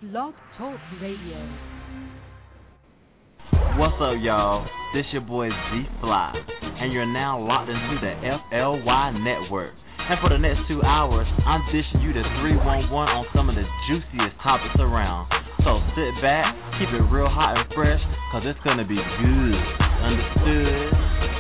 Blog Talk Radio. What's up, y'all? This your boy Z Fly, and you're now locked into the FLY Network. And for the next 2 hours, I'm dishing you the 311 on some of the juiciest topics around. So sit back, keep it real hot and fresh, cause it's gonna be good. Understood?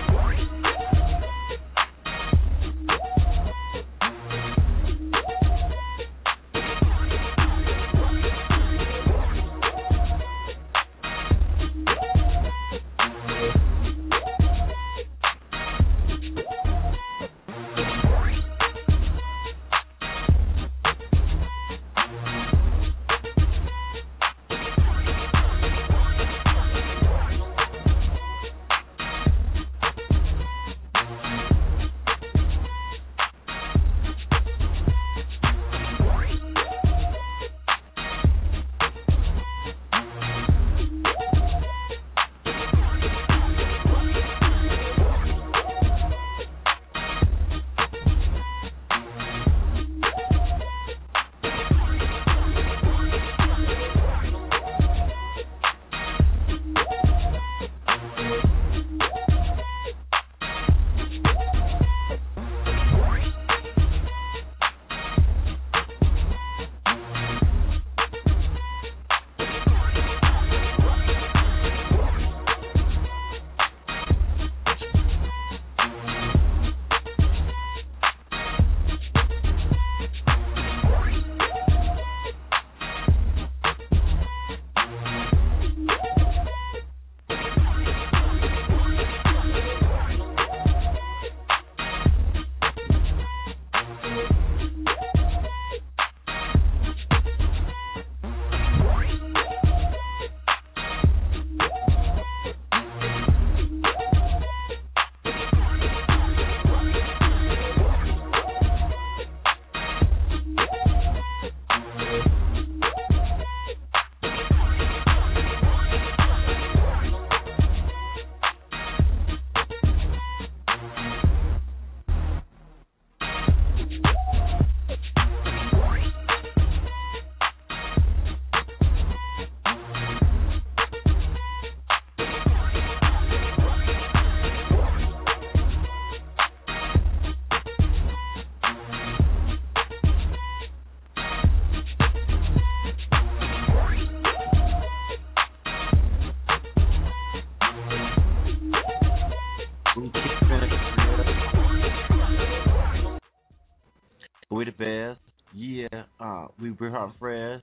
We the best, yeah. We real hot fresh.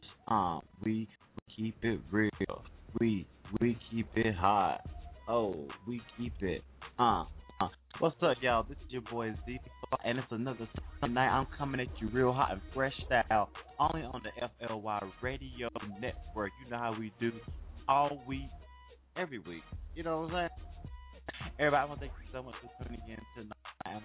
We keep it real. We keep it hot. Oh, we keep it. What's up, y'all? This is your boy Z, and it's another Sunday night. I'm coming at you real hot and fresh style, only on the FLY Radio Network. You know how we do all week, every week. You know what I'm saying? Everybody, I want to thank you so much for tuning in tonight. I'm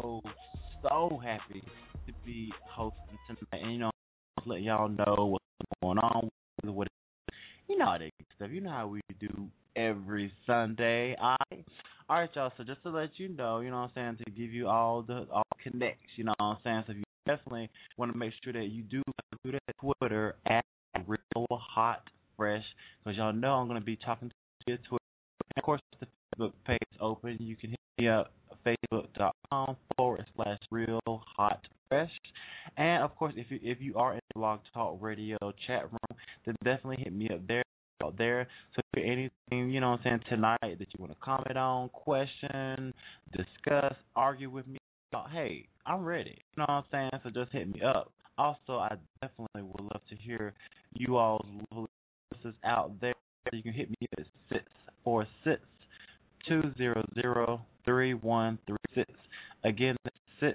so happy to be hosting tonight, and let y'all know what's going on, what all that good stuff. You know how we do every Sunday. All right, y'all. So just to let you know what I'm saying, to give you all connects, you know what I'm saying. So if you definitely want to make sure that you do that Twitter at Real Hot Fresh, because y'all know I'm going to be talking to you Twitter. And of course, the Facebook page is open. You can hit me up facebook.com/Real Hot Fresh. And of course, if you are in the Blog Talk Radio chat room, then definitely hit me up there. So if there's anything, you know what I'm saying, tonight that you want to comment on, question, discuss, argue with me, hey, I'm ready. You know what I'm saying? So just hit me up. Also, I definitely would love to hear you all's lovely voices out there. You can hit me at 646-200-3136. Again, that's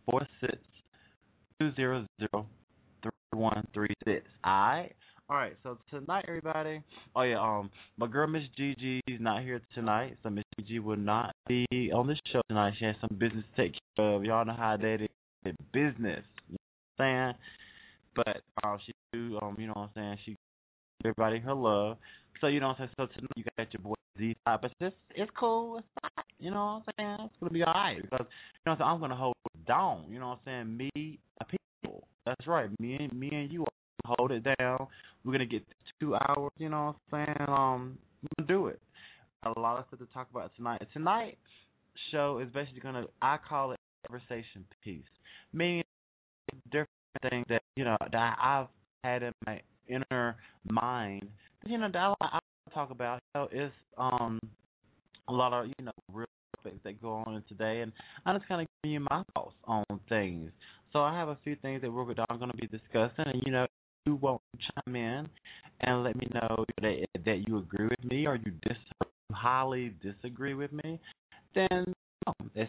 646-200-3136. All right, so tonight, everybody. Oh yeah, my girl Miss Gigi is not here tonight, so Miss Gigi will not be on the show tonight. She has some business to take care of. Y'all know how that is, business. You know what I'm saying? But she do, you know what I'm saying. She gives everybody her love. So you know what I'm saying. So tonight you got your boy Z5, but it's cool. It's fine. You know what I'm saying. It's gonna be all right because you know what I'm saying. I'm gonna hold it down. You know what I'm saying. Me, a people. That's right. Me and you are hold it down. We're gonna get 2 hours. You know what I'm saying? We're gonna do it. A lot of stuff to talk about tonight. Tonight's show is basically I call it conversation piece, meaning different things that that I've had in my inner mind. That I talk about. It's a lot of real topics that go on in today, and I'm just kind of giving you my thoughts on things. So I have a few things that we're going to be discussing, and you won't chime in and let me know that you agree with me or you highly disagree with me. Then it's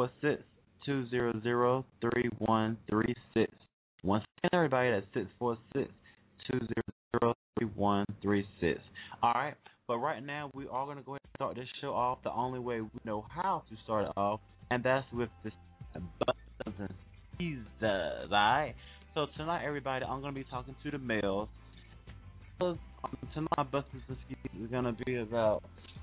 646-200-3136. Once again, everybody, that's 646-200-3136. All right, but right now we are going to go ahead and start this show off the only way we know how to start it off, and that's with this Busters and Skeezers. All right. So tonight, everybody, I'm going to be talking to the males. Tonight, Busters and Skeezers is going to be about,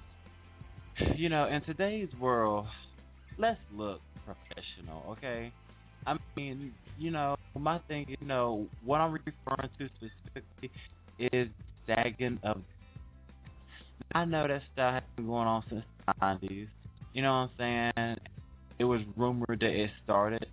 in today's world, let's look professional, okay? I mean, my thing, what I'm referring to specifically is sagging of. I know that style has been going on since the 90s. You know what I'm saying? It was rumored that it started.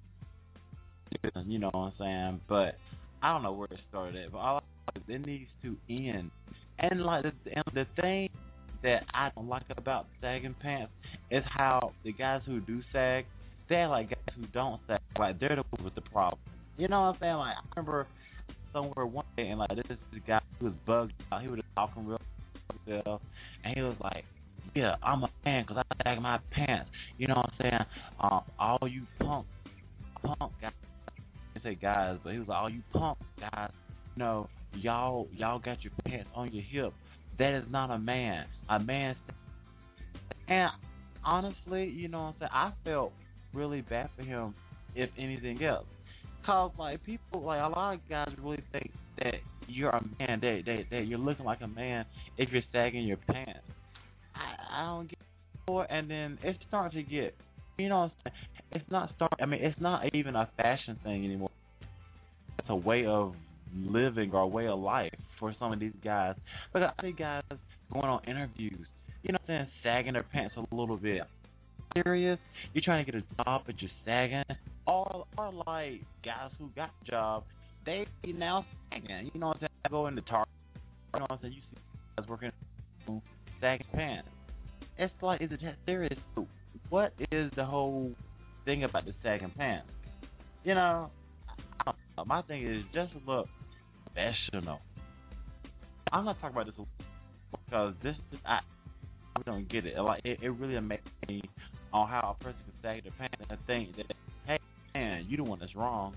You know what I'm saying? But I don't know where it started at. But all it needs to end. And the thing that I don't like about sagging pants is how the guys who do sag, they're like guys who don't sag. Like they're the ones with the problem. You know what I'm saying? Like I remember somewhere one day and this guy who was bugged out. He was talking real himself, and he was like, "Yeah, I'm a man because I sag my pants." You know what I'm saying? All you punk guys. I say guys, but he was like, "All you punk guys, y'all got your pants on your hip. That is not a man. A man." And honestly, you know what I'm saying? I felt really bad for him, if anything else, cause people, a lot of guys really think that you're a man. That you're looking like a man if you're sagging your pants. I don't get it. And then it's starting to get, what I'm saying? It's not even a fashion thing anymore. It's a way of living or a way of life for some of these guys. But I see guys going on interviews, sagging their pants a little bit. Serious? You're trying to get a job but you're sagging? Or like guys who got a job, they now sagging. You know what I'm saying? I go into Target, you know what I'm saying? You see guys working sagging pants. It's like, is it that serious? What is the whole thing about the sagging pants? I don't know. My thing is just look professional. I'm not talking about this because I don't get it. It really amazes me on how a person can sag their pants and think that, hey man, you the one that's wrong.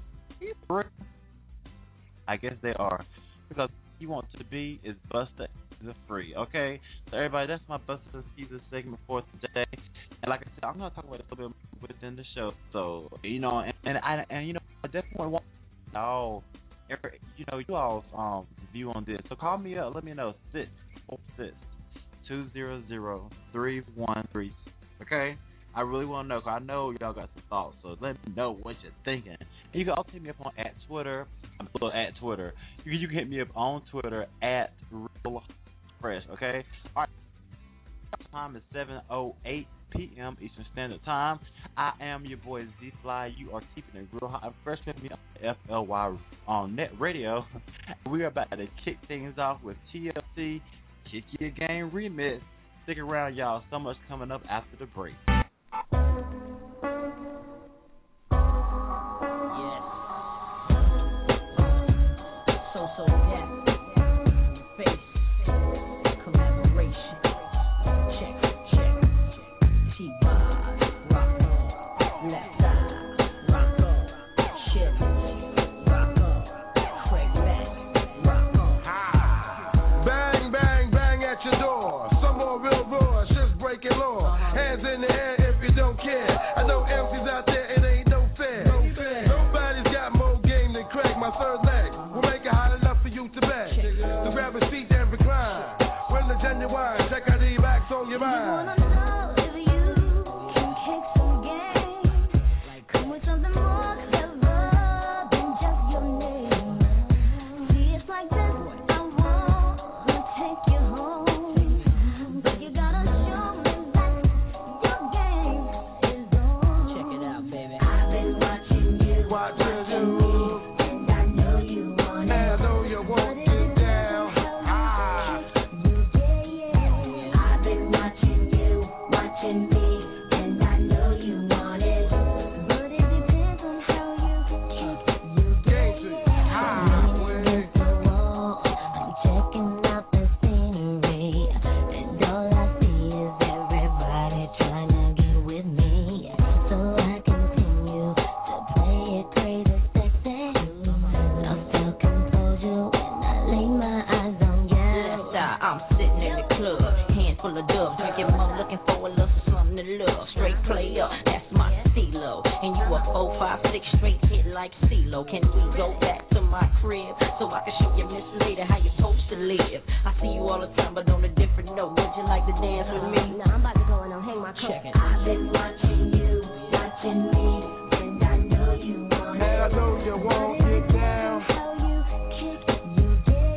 I guess they are, because what you want to be is Buster is free. Okay, so everybody, that's my Buster and Skeezers segment for today. And like I said, I'm gonna talk about it a little bit within the show. So and I definitely want you all's view on this. So call me up, let me know 646-200-3136. Okay, I really want to know, because I know y'all got some thoughts. So let me know what you're thinking. And you can also hit me up on Twitter. At Twitter. You can hit me up on Twitter at RealFresh. Okay. All right. Time is 7:08 p.m. Eastern Standard Time. I am your boy Z Fly. You are keeping it real hot. Fresh with me on FLY on Net Radio. We are about to kick things off with TLC Kick Your Game Remix. Stick around, y'all. So much coming up after the break. Come with something more clever than just your name. you won't get down. I've been watching you, watching me, and I know you want it. But it depends on how you kick. You get the wall. I'm checking out the scenery, and all I see is everybody trying to get with me. So I continue to play it crazy sexy. Lost all composure when I lay my eyes on you. Left eye, I'm sitting in the club, handful of dubs, drinking more, looking for a little something to love. Straight player, that's my CeeLo, and you a 4, 5, 6 straight hit like CeeLo. Can we go back to my crib so I can show you Miss Lady how you supposed to live? I see you all the time, but on a different note. Would you like to dance with me? Nah, I'm about to go and hang my coat. I've been watching you, watching me, and I know you want it. And I know you won't get down. How you kick, you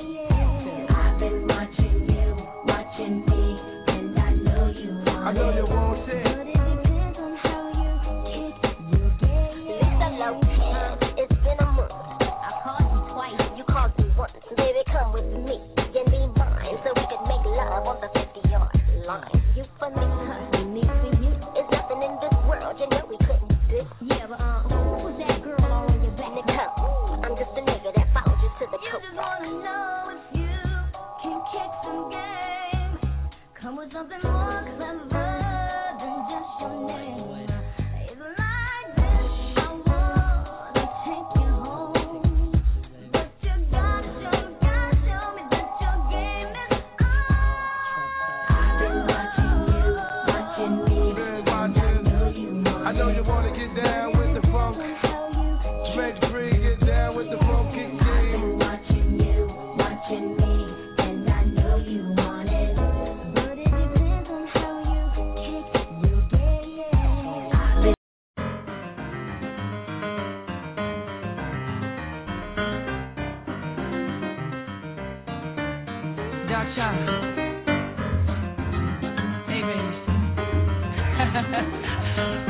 get. I've been watching you, watching me, and I know you want it. I know you won't sit. But it depends on how you kick, you get. Lisa Lopez, it's been a month. I called you twice. You called me once. Baby, come with me and be mine so we can make love on the 50-yard line. You for me, You need for you. it's nothing in this world you know we couldn't do. Yeah, but who was that girl all on your back? Nigga, I'm just a nigga that followed you to the You coast. just wanna know if you can kick some game. Come with something more clever than just your name. It's like this, I wanna take you home. But you gotta show me that your game is on. I've been watching you, watching me, Been and I know you want I know you wanna get down with the funk. how you Make free, get down with the funky I've game. been watching you, watching me, and I know you want it. But it depends on how you kick, you get. I've been Dark Child. Hey, baby.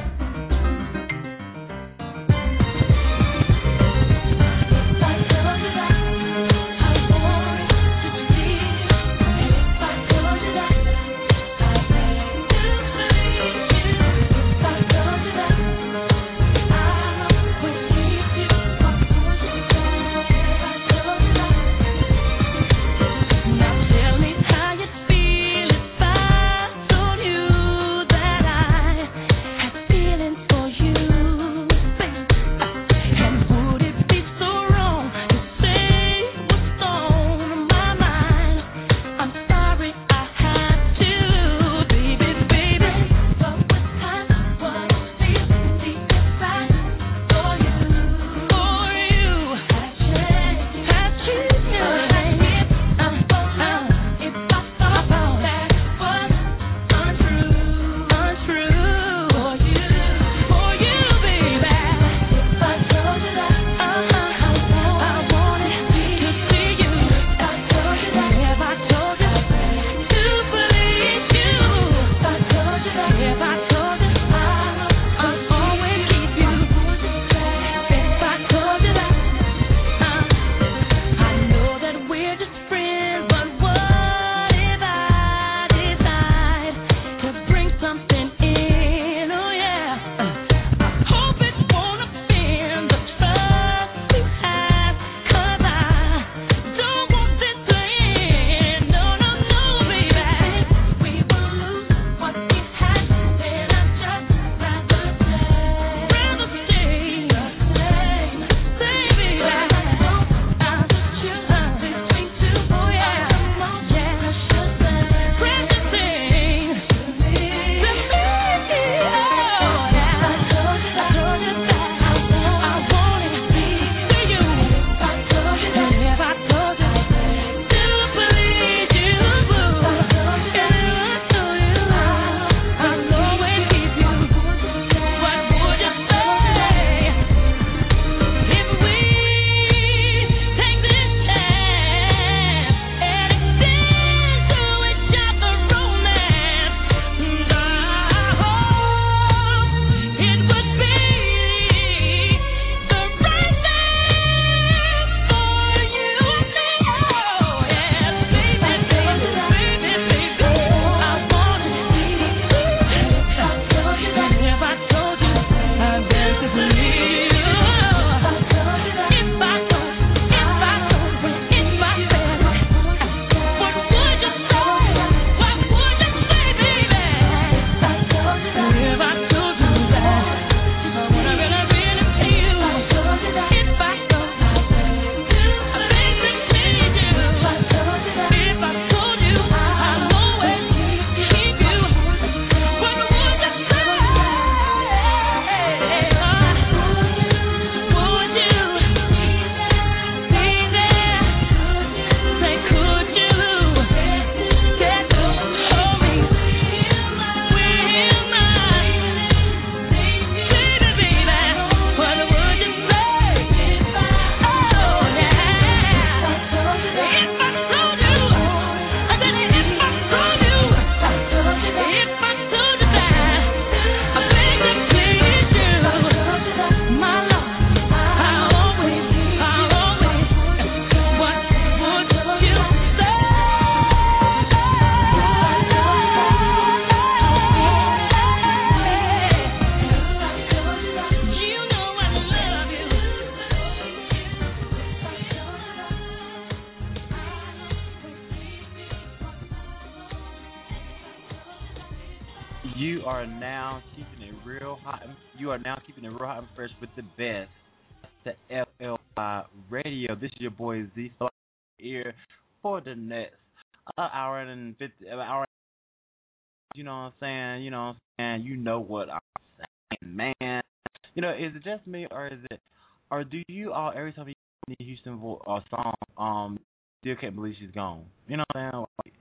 Now tell me how you feel if I told you that I You are now keeping it real hot. You are now keeping it real hot and fresh with the best. The FLY Radio. This is your boy Z. Here for the next hour and 50 hour. You know what I'm saying? You know what I'm saying? You know what I'm saying, man. You know, is it just me or is it? Or do you all every time you hear Houston song, still can't believe she's gone? You know what I'm saying? Like,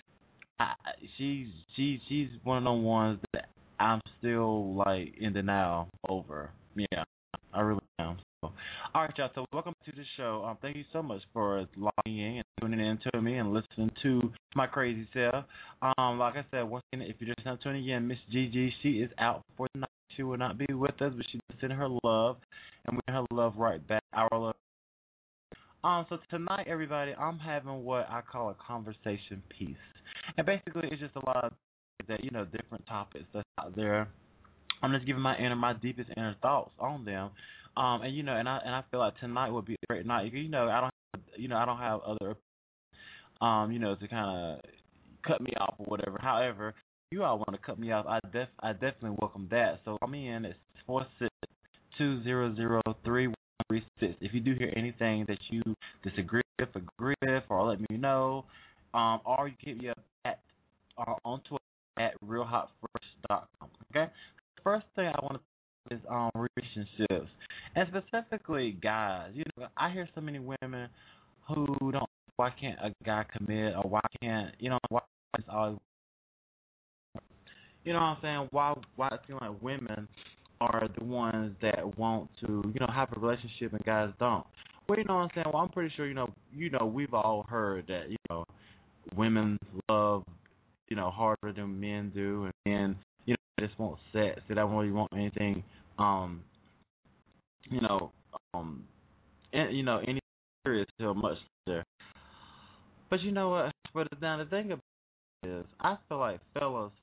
she's one of the ones that I'm still like in denial over. Yeah, I really am. So, all right, y'all. So welcome to the show. Thank you so much for logging in and tuning in to me and listening to my crazy self. Like I said, once again, if you're just now tuning in, Miss Gigi, she is out for the night. She will not be with us, but she's sending her love, and we send her love right back. Our love. So tonight, everybody, I'm having what I call a conversation piece. And basically, it's just a lot of that, different topics that's out there. I'm just giving my deepest inner thoughts on them. And I feel like tonight would be a great night. I don't have other to kind of cut me off or whatever. However, you all want to cut me off, I definitely welcome that. So I'm in. It's 462003136. If you do hear anything that you disagree with, agree with, or let me know, or you can hit me up on Twitter at realhotfresh.com. Okay. The first thing I want to is relationships, and specifically guys. I hear so many women who don't. Why can't a guy commit, or why can't why it's always. You know what I'm saying? Why it seems like women are the ones that want to, have a relationship and guys don't. Well, you know what I'm saying? Well, I'm pretty sure, we've all heard that, women love, harder than men do, and men, just want sex. They don't really want anything, any serious or much there. But you know what? But now the thing about it is, I feel like fellas,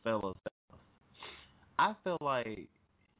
I feel like,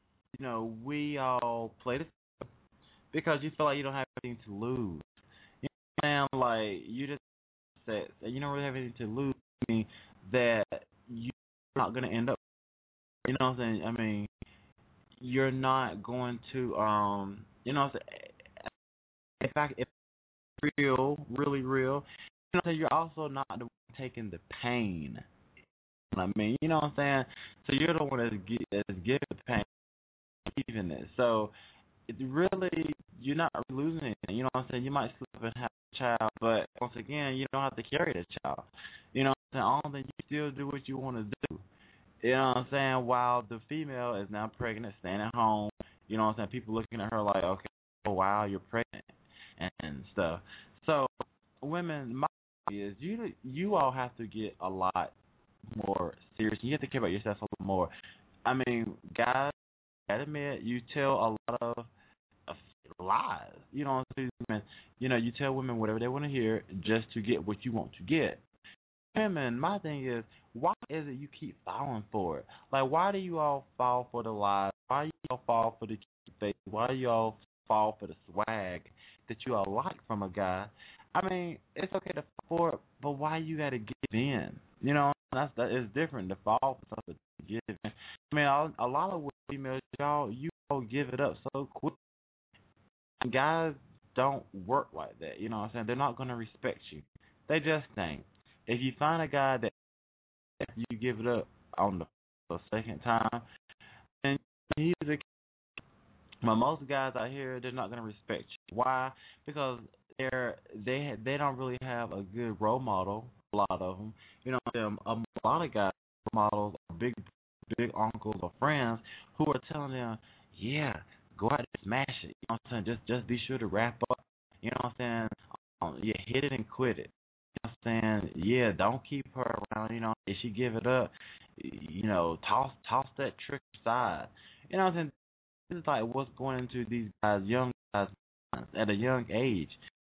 we all play this because you feel like you don't have anything to lose. You know what I'm saying? Like, you just said that you don't really have anything to lose, meaning that you're not going to end up, you know what I'm saying? I mean, you're not going to, you know what I'm saying? If real, really real, you know, you're also not the one taking the pain. I mean, you know what I'm saying? So you're the one that's giving the pain, even it. So it's really, you're not losing anything. You know what I'm saying? You might slip and have a child, but once again, you don't have to carry the child. You know what I'm saying? All of them, you still do what you want to do. You know what I'm saying? While the female is now pregnant, staying at home, you know what I'm saying? People looking at her like, okay, oh, wow, you're pregnant and stuff. So women, my is you all have to get a lot more serious. You have to care about yourself a little more. I mean, guys, I admit you tell a lot of lies. You know what I'm saying? You tell women whatever they want to hear just to get what you want to get. Women, my thing is, why is it you keep falling for it? Like, why do you all fall for the lies? Why do you all fall for the cute face? Why do you all fall for the swag that you all like from a guy? I mean, it's okay to fall for it, but why you got to give in? You know, that is different to fall for something to give in. I mean, a lot of females, you all give it up so quick. Guys don't work like that. You know what I'm saying? They're not going to respect you. They just think. If you find a guy that you give it up on the second time, and he's a but most guys out here, they're not going to respect you. Why? Because they don't really have a good role model. A lot of them, a lot of guys, role models, big uncles or friends who are telling them, yeah, go out and smash it. You know what I'm saying? Just be sure to wrap up. You know what I'm saying? Yeah, hit it and quit it. You know what I'm saying? Yeah, don't keep her around. You know, if she give it up, toss that trick aside. You know what I'm saying? This is like what's going into these guys, young guys, at a young age,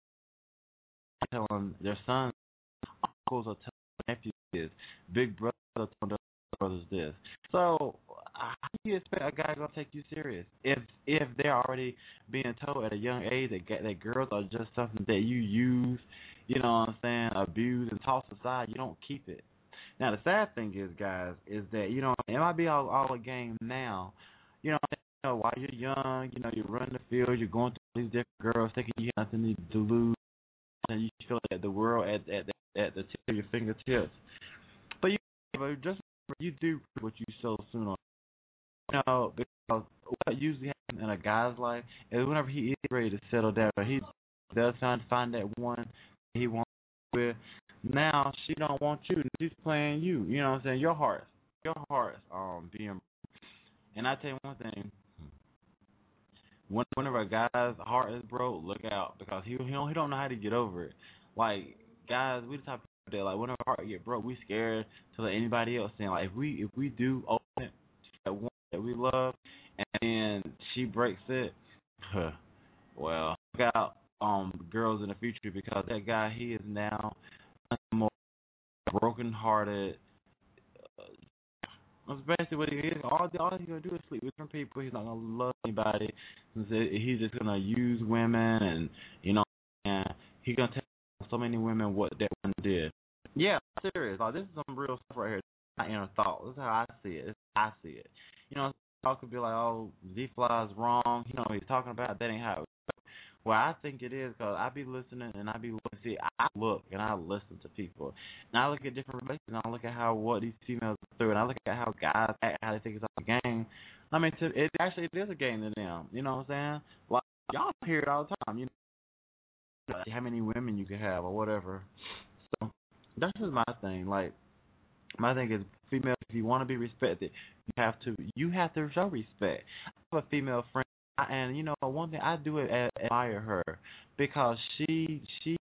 telling their sons, uncles are telling nephews this, big brothers are telling their brothers this. So how do you expect a guy gonna take you serious if they're already being told at a young age that girls are just something that you use, you know what I'm saying, abuse and toss aside? You don't keep it. Now the sad thing is, guys, is that it might be all a game now. While you're young, you're running the field, you're going through these different girls, thinking you have nothing to lose, and you feel like the world at the tip of your fingertips. But just remember, you do what you sow soon on. Because what usually happens in a guy's life is whenever he is ready to settle down, he does find that one he wants with. Now she don't want you, she's playing you. You know what I'm saying? Your heart's being. And I tell you one thing. Whenever a guy's heart is broke, look out, because he don't know how to get over it. Like, guys, we the type of people that, like, whenever our heart get broke, we scared to let anybody else in. Like, if we do open it to that one that we love, and then she breaks it, well, look out, girls in the future, because that guy, he is now more broken-hearted. That's basically what he is. All he's gonna do is sleep with different people. He's not gonna love anybody. He's just gonna use women, and and he's gonna tell so many women what that one did. Yeah, I'm serious. Like, this is some real stuff right here. My inner thought. This is how I see it. I could be like, oh, Z-Fly is wrong. What he's talking about. That ain't how it works. Well, I think it is, because I be listening and I be looking. See, I look and I listen to people. And I look at different relations, and I look at what these females go through, and I look at how guys act, how they think it's a game. I mean, it is a game to them. You know what I'm saying? Like, y'all hear it all the time. How many women you can have or whatever. So that's just my thing. Like, my thing is, females, if you want to be respected, you have to show respect. I have a female friend. And one thing I do admire her, because she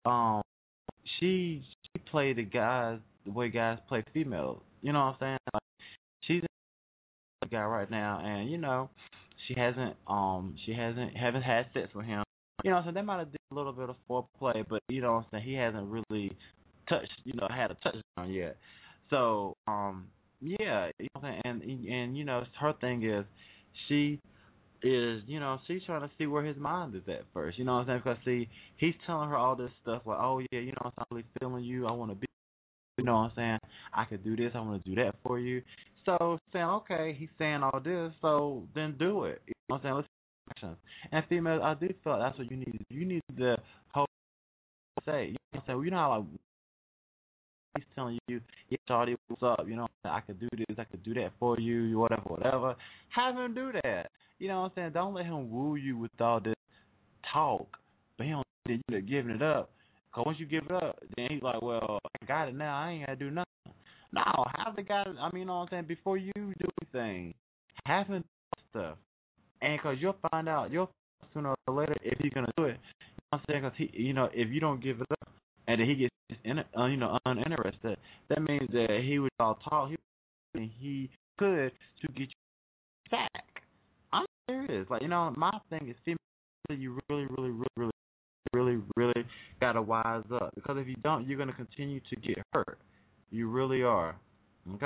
played the way guys play females. You know what I'm saying? Like, she's a guy right now, and she haven't had sex with him. So they might have did a little bit of foreplay, but what I'm saying, he hasn't really touched, had a touchdown yet. So yeah, what I'm saying, and her thing is she's trying to see where his mind is at first. You know what I'm saying? Because, see, he's telling her all this stuff like, oh, yeah, I'm really feeling you. I want to be, what I'm saying? I could do this. I want to do that for you. So, saying, okay, he's saying all this, so then do it. You know what I'm saying? Let's take actions. And females, I do feel like that's what you need. You need to say, you know what I'm saying? Well, how, like, he's telling you, yeah, Shawty, what's up? I could do this, I could do that for you, whatever. Have him do that. You know what I'm saying? Don't let him woo you with all this talk, but he don't need you to giving it up. Because once you give it up, then he's like, well, I got it now, I ain't got to do nothing. No, have the guy, you know what I'm saying, before you do anything, have him do stuff. And because you'll find out, sooner or later, if he's going to do it. You know what I'm saying? Because, if you don't give it up, and then he gets uninterested, that means that he would all talk, he could to get you back. I'm serious. Like, my thing is, female, you really gotta wise up, because if you don't, you're gonna continue to get hurt. You really are. Okay.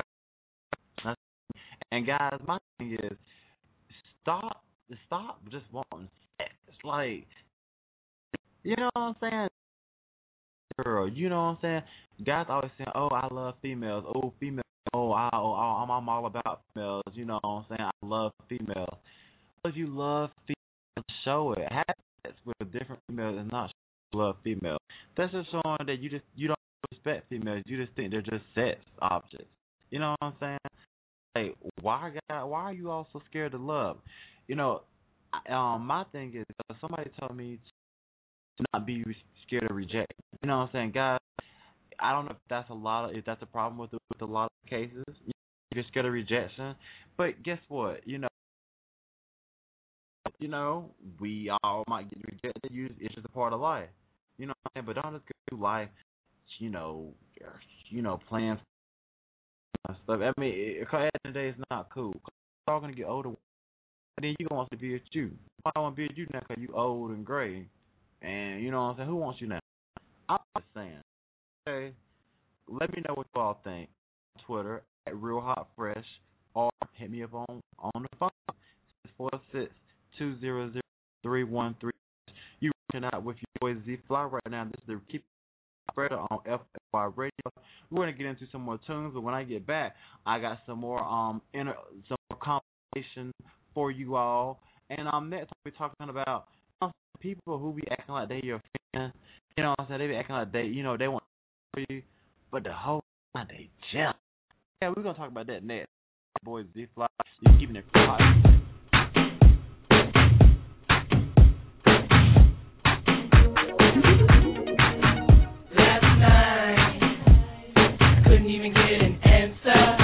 And guys, my thing is, stop just wanting sex. Like, you know what I'm saying? Girl, you know what I'm saying? Guys always saying, oh, I love females. Oh, females. Oh, I'm all about females. You know what I'm saying? I love females. Because you love females, show it. Have sex with different females and not love females. That's just showing that you don't respect females. You just think they're just sex objects. You know what I'm saying? Like, why are you all so scared to love? My thing is, somebody told me to not be scared of rejection. You know what I'm saying, guys? I don't know if that's a problem with a lot of cases. You're scared of rejection, but guess what? We all might get rejected. It's just a part of life. You know what I'm saying? But don't just go through life, playing stuff. I mean, at the end of the day, it's not cool. You're all gonna get older, and then you gonna want to be with you. I don't want to be with you now because you old and gray. And you know what I'm saying? Who wants you now? I'm just saying. Okay, let me know what you all think. Twitter at Real Hot Fresh, or hit me up on the phone. 646-200-313. You reaching out with your boy Z-Fly right now. This is the Keep Fred on FY Radio. We're gonna get into some more tunes, but when I get back, I got some more some more conversation for you all. And next we're talking about people who be acting like they your fan. You know what I'm saying? They be acting like they want for you, but the whole time they jealous. Yeah, we're gonna talk about that next. Boys, Z-Fly, you keeping it quiet. Last night, I couldn't even get an answer.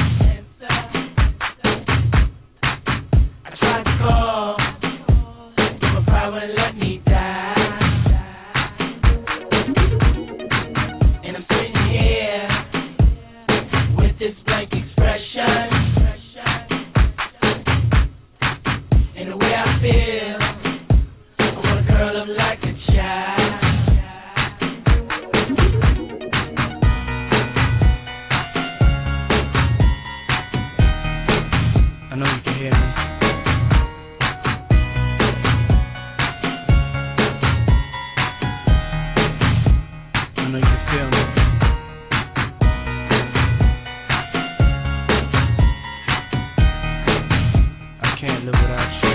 I tried to call, but my pride wouldn't let me die. And I'm sitting here with this blank expression. And the way I feel, I wanna curl up like a child. I know you can hear me. I know you can feel me. I can't live without you.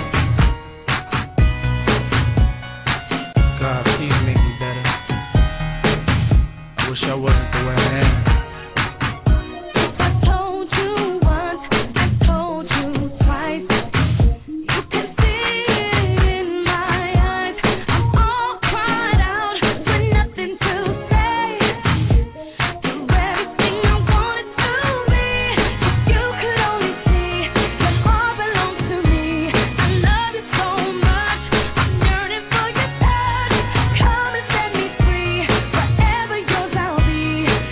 God, please make me better. I wish I wasn't the way I am. I told you once, I told you twice. You can see it in my eyes. I'm all cried out with nothing to say. You're everything I wanted to be. If you could only see, your heart belongs to me. I love you so much, I'm yearning for your touch. Come and set me free, forever yours I'll be.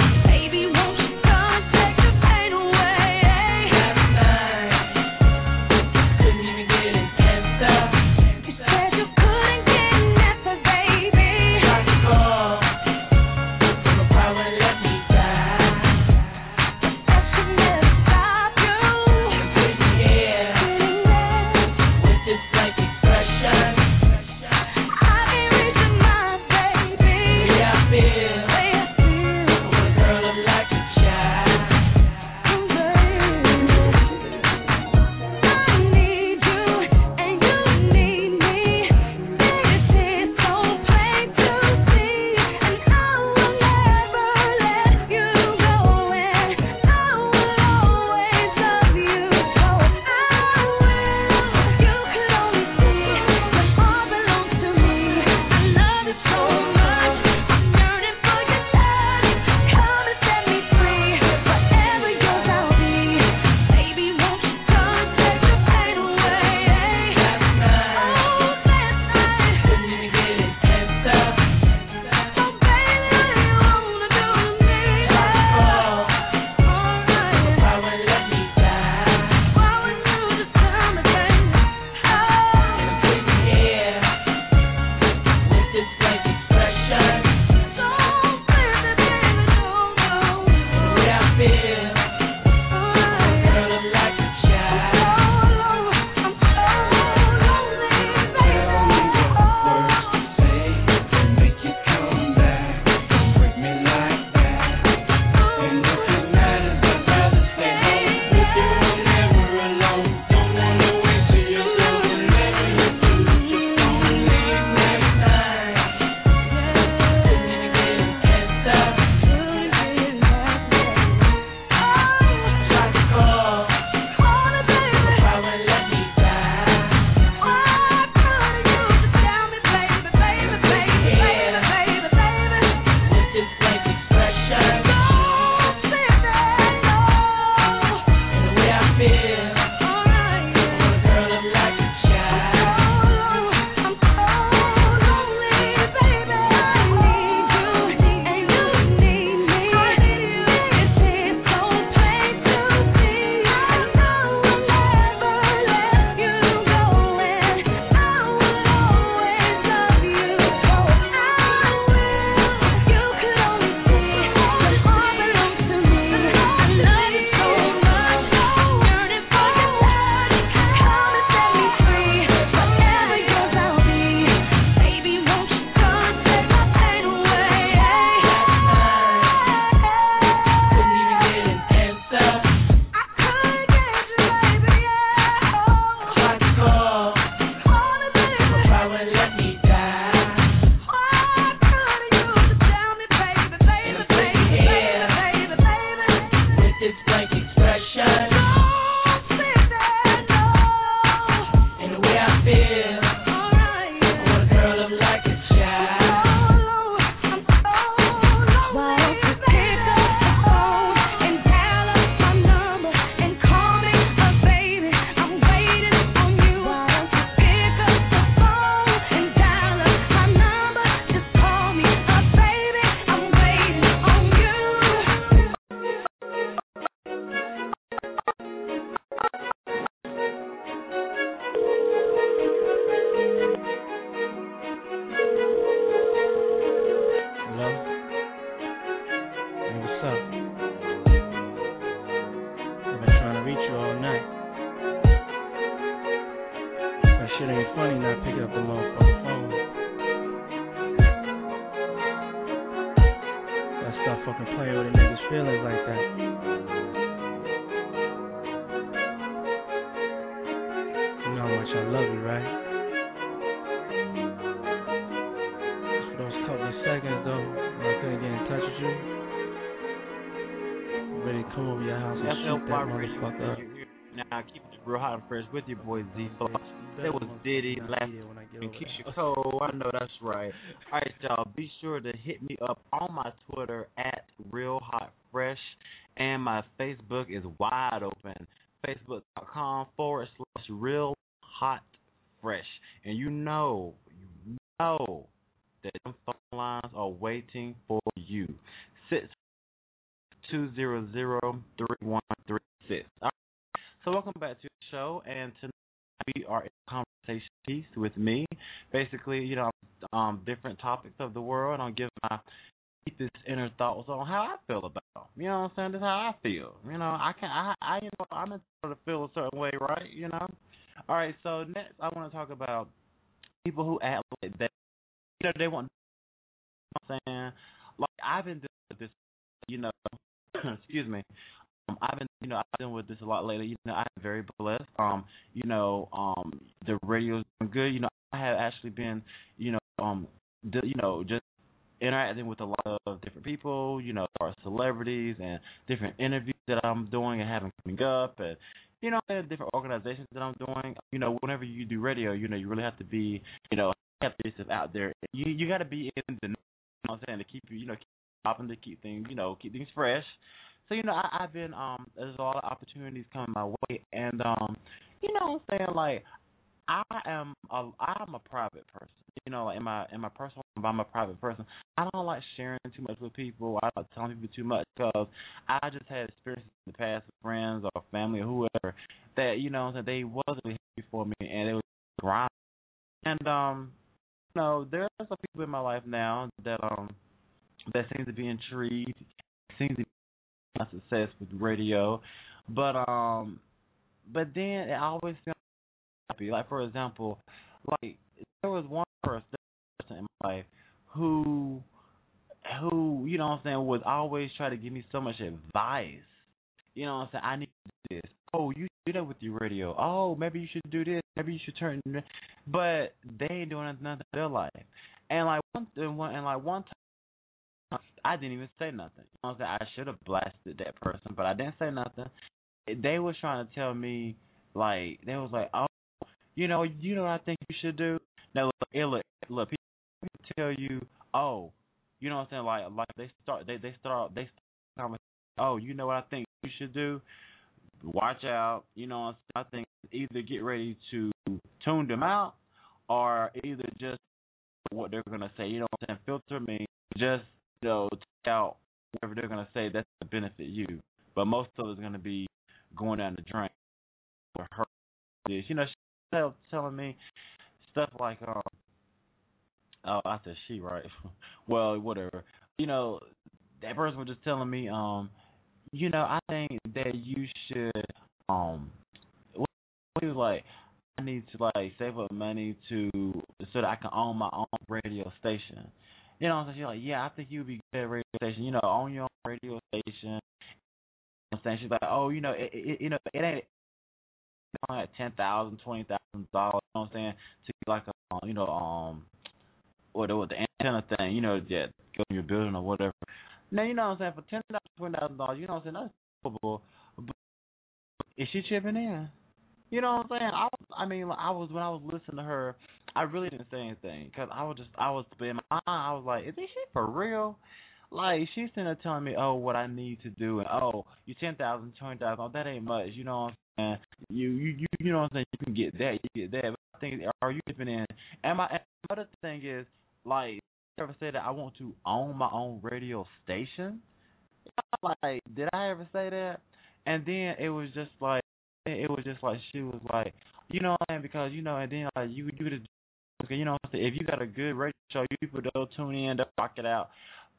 up? I've been trying to reach you all night. That shit ain't funny not picking up the motherfucking phone. Let's stop fucking playing with a nigga's feelings like that. You know how much I love you, right? Just for those couple of seconds though, when I couldn't get in touch with you, I'm ready to come over your house and shoot that motherfucker up. Now, keep it real hot and fresh with your boy Z Flow. That was Diddy last and Keisha Cole. I know that's right. All right, y'all. Be sure to hit me up on my Twitter at Real Hot Fresh, and my Facebook is wide open. Facebook.com/Real Hot Fresh. And you know that them phone lines are waiting for you. 620-3136. All right. So welcome back to the show, and tonight we are in conversation piece with me. Basically, different topics of the world. I'm giving my deepest inner thoughts on how I feel about them. You know what I'm saying? This is how I feel. I'm entitled to feel a certain way, right? All right. So next, I want to talk about people who act like that. They want. You know what I'm saying? Like I've been dealing with this. Excuse me. I've been dealing with this a lot lately. I'm very blessed. The radio's been good. I have actually been, just interacting with a lot of different people, or celebrities and different interviews that I'm doing and having coming up, and different organizations that I'm doing. Whenever you do radio, you really have to be, have yourself out there. You got to be in the, you know what I'm saying, to keep you, keep popping, to keep things, keep things fresh. So, I've been, there's a lot of opportunities coming my way, and, you know what I'm saying, like, I'm a private person, like in my personal life, I'm a private person. I don't like sharing too much with people. I don't like telling people too much because I just had experiences in the past with friends or family or whoever that, that they wasn't really happy for me, and it was grind. And, there are some people in my life now that seem to be intrigued, seem to be my success with radio, but then it always feels happy. Like for example, like there was one person in my life who was always trying to give me so much advice. I need to do this. Oh, you should do that with your radio. Oh, maybe you should do this. Maybe you should turn. But they ain't doing nothing in their life. And one time. I didn't even say nothing. I should have blasted that person, but I didn't say nothing. They was trying to tell me, like, they was like, oh, what I think you should do? Now, look, people tell you, oh, like they start, oh, you know what I think you should do? Watch out, I think either get ready to tune them out or either just what they're going to say, filter me, just, take out whatever they're going to say that's going to benefit you. But most of it's going to be going down the drain for her. She's telling me stuff like, I said she, right? Well, whatever. That person was just telling me, I think that you should, he was like, I need to, save up money so that I can own my own radio station. She's like, yeah, I think you would be good at a radio station, own your own radio station. She's like, oh, it ain't like $10,000, $20,000, to get like a, what the antenna thing, that go in your building or whatever. Now, for $10,000, $20,000, that's doable. But is she chipping in? When I was listening to her, I really didn't say anything because I was in my mind, I was like, is this shit for real? Like, she's sitting there telling me, oh, what I need to do, and oh, you $10,000, $20,000, oh, that ain't much, you know what I'm saying? You know what I'm saying? You can get that, But I think, are you dipping in? And the other thing is, like, you ever say that I want to own my own radio station? Like, did I ever say that? And then it was just like she was like, because and then like you could, if you got a good radio show, you people they'll tune in, they'll rock it out.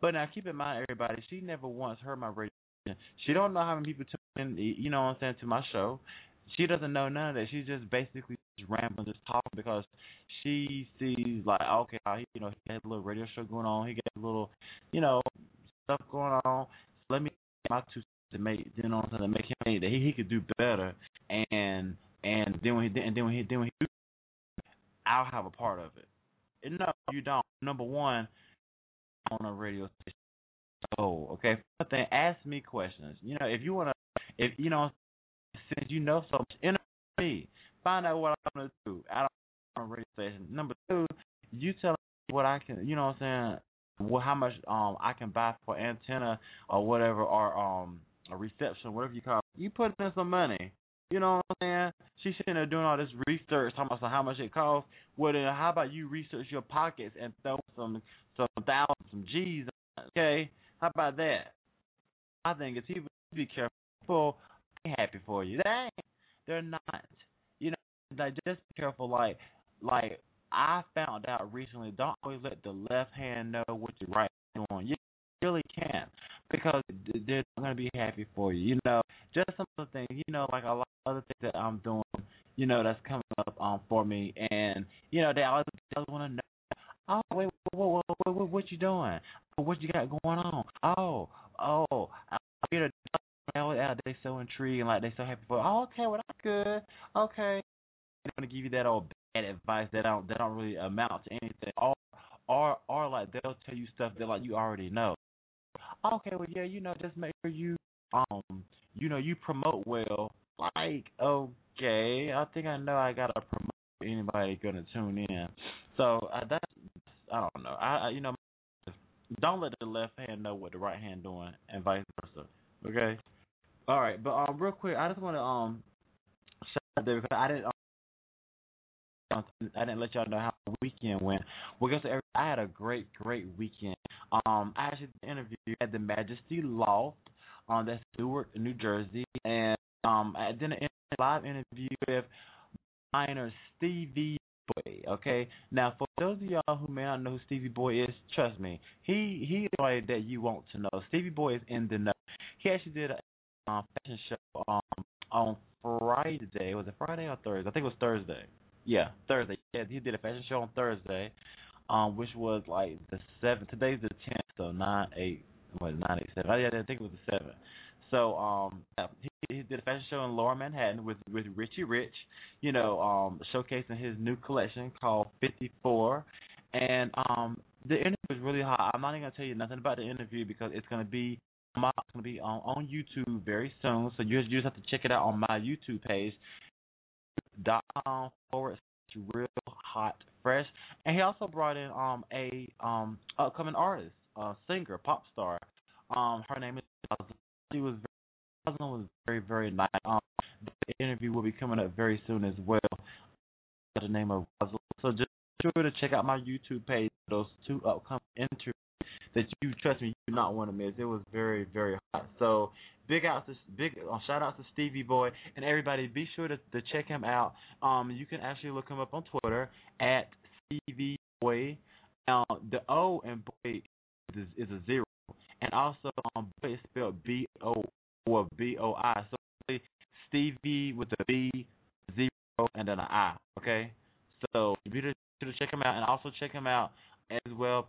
But now keep in mind, everybody, she never once heard my radio. She don't know how many people tune in, you know what I'm saying, to my show. She doesn't know none of that. She's just basically just rambling, just talking because she sees like, okay, he has a little radio show going on. He got a little, stuff going on. So let me get my 2 cents to make, to make him think that he could do better. And then when he do, I'll have a part of it. And no, you don't. Number one, on a radio station. So, okay, first thing, ask me questions. If you want to, since you know so much, interview me. Find out what I'm going to do out on a radio station. Number two, you tell me what I can, how much I can buy for antenna or whatever, or a reception, whatever you call it. You put in some money. You know what I'm saying? She's sitting there doing all this research, talking about how much it costs. Well, then how about you research your pockets and throw some thousands, some G's, okay? How about that? I think it's people be careful. People ain't happy for you. They're not. Like, just be careful. Like I found out recently, don't always let the left hand know what your right hand doing. You really can't, because they're not going to be happy for you. Just some other things, like a lot of other things that I'm doing, that's coming up for me, and they always want to know. Oh, wait, what you doing? What you got going on? Oh, they so intrigued and like they so happy for. Oh, okay, well that's good. Okay, they're gonna give you that old bad advice that don't really amount to anything, or like they'll tell you stuff that like you already know. Okay, well yeah, just make sure you you promote well. Like, okay, I think I know I gotta promote anybody gonna tune in. So that's, I don't know. I don't let the left hand know what the right hand doing, and vice versa. Okay. All right, but real quick, I just want to shout out there because I didn't let y'all know how the weekend went. Well, guess what? I had a great weekend. I actually did an interview at the Majesty Loft that's Newark, New Jersey, and I did a live interview with minor Stevie Boy. Okay, now for those of y'all who may not know who Stevie Boy is, trust me, he somebody that you want to know. Stevie Boy is in the know. He actually did a fashion show on Friday. Was it Friday or Thursday? I think it was Thursday. Yeah, Thursday. Yeah, he did a fashion show on Thursday, which was like the 7th. Today's the 10th, so 9/8. What, 9/8/7? I think it was the 7th. So he did a fashion show in Lower Manhattan with Richie Rich, showcasing his new collection called 54. And the interview was really hot. I'm not even gonna tell you nothing about the interview because it's gonna be on YouTube very soon. So you just have to check it out on my YouTube page. .com/real hot fresh. And he also brought in a upcoming artist, singer, pop star. Her name is Rosalind. She was very, very nice. The interview will be coming up very soon as well. The name of Rosalind. So just be sure to check out my YouTube page for those 2 upcoming interviews that you, trust me, you do not want to miss. It was very, very hot. So big shout out to Stevie Boy and everybody. Be sure to check him out. You can actually look him up on Twitter at Stevie Boy. The O in Boy is a 0, and also Boy is spelled B-O or B-O-I. So Stevie with a B, 0, and then an I. Okay, so be sure to check him out, and also check him out as well.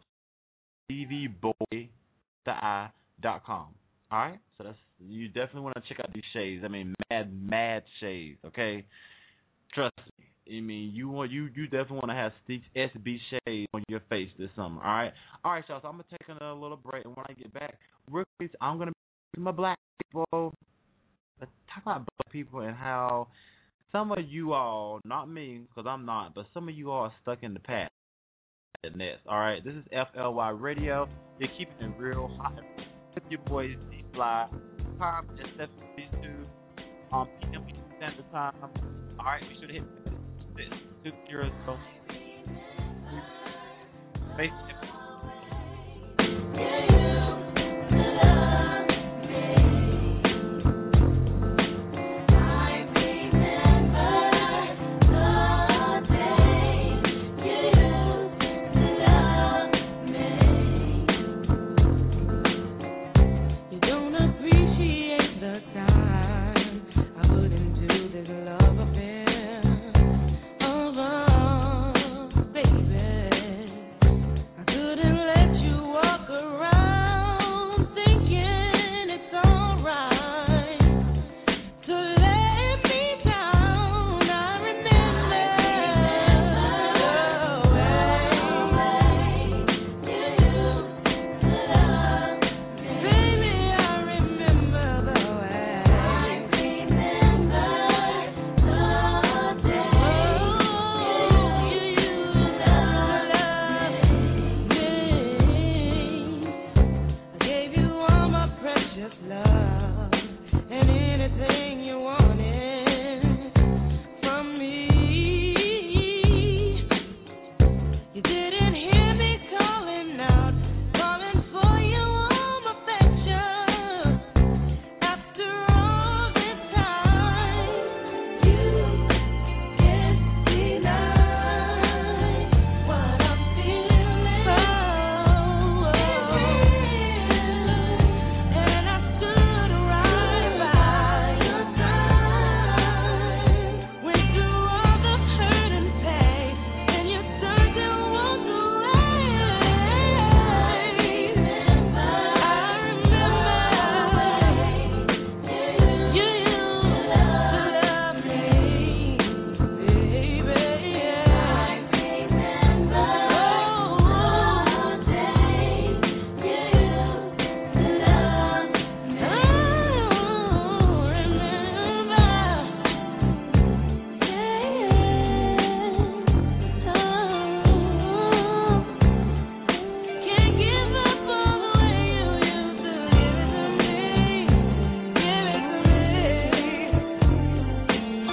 StevieBoy.com. All right, so you definitely want to check out these shades. I mean, mad shades. Okay, trust me. I mean, you definitely want to have SB shades on your face this summer. All right, y'all. So I'm gonna take a little break, and when I get back, real quick, I'm gonna meet my black people. Let's talk about black people and how some of you all, not me, because I'm not, but some of you all are stuck in the past. All right, this is FLY Radio. You're keeping it real hot with your boys D-Fly. Time is 7:32 p.m. Eastern Standard Time. All right, be sure to hit this 2-0 Facebook. just love and anything you wanted from me. You didn't hear me calling out, calling for your warm affection. After all this time, you can't deny what I'm feeling. And I stood right by your side, went through all the hurt and pain, and you turned and walked away. I remember you used to love me, baby. Can't give up on the way you used to give it to me. Give it to me.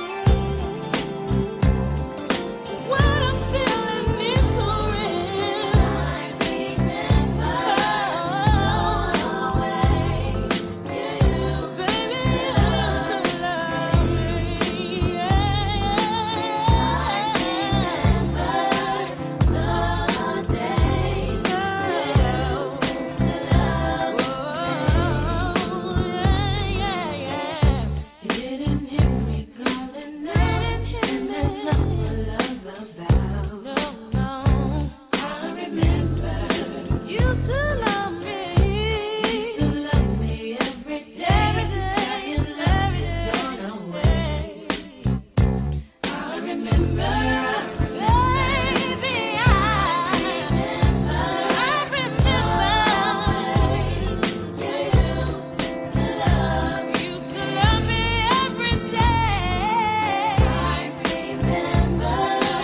What I'm feeling is for real. Baby, you love me. You didn't hear me calling out, and that's not what love's about. No, I remember you used to love me. Used to love me every day. Now your love is gone away. I remember, baby, I remember you used to love me every day. You remember,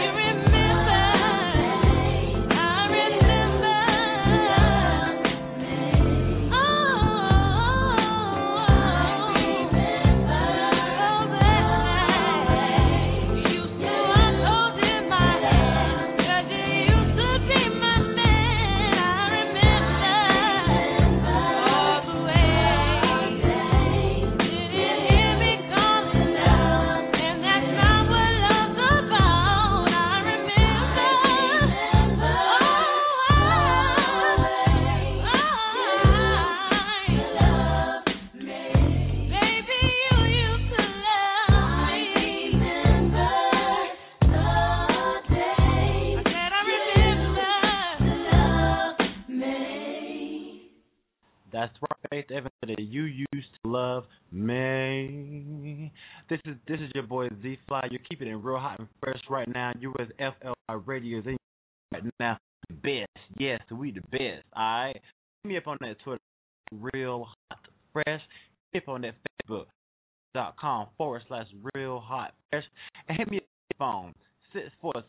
That's right, Faith Evans. You used to love me. This is your boy Z Fly. You're keeping it real hot and fresh right now. You with FLI Radios in right now. The best, yes, we the best. All right, hit me up on that Twitter, real hot fresh. Hit me up on that Facebook.com/real hot fresh, and hit me up on the phone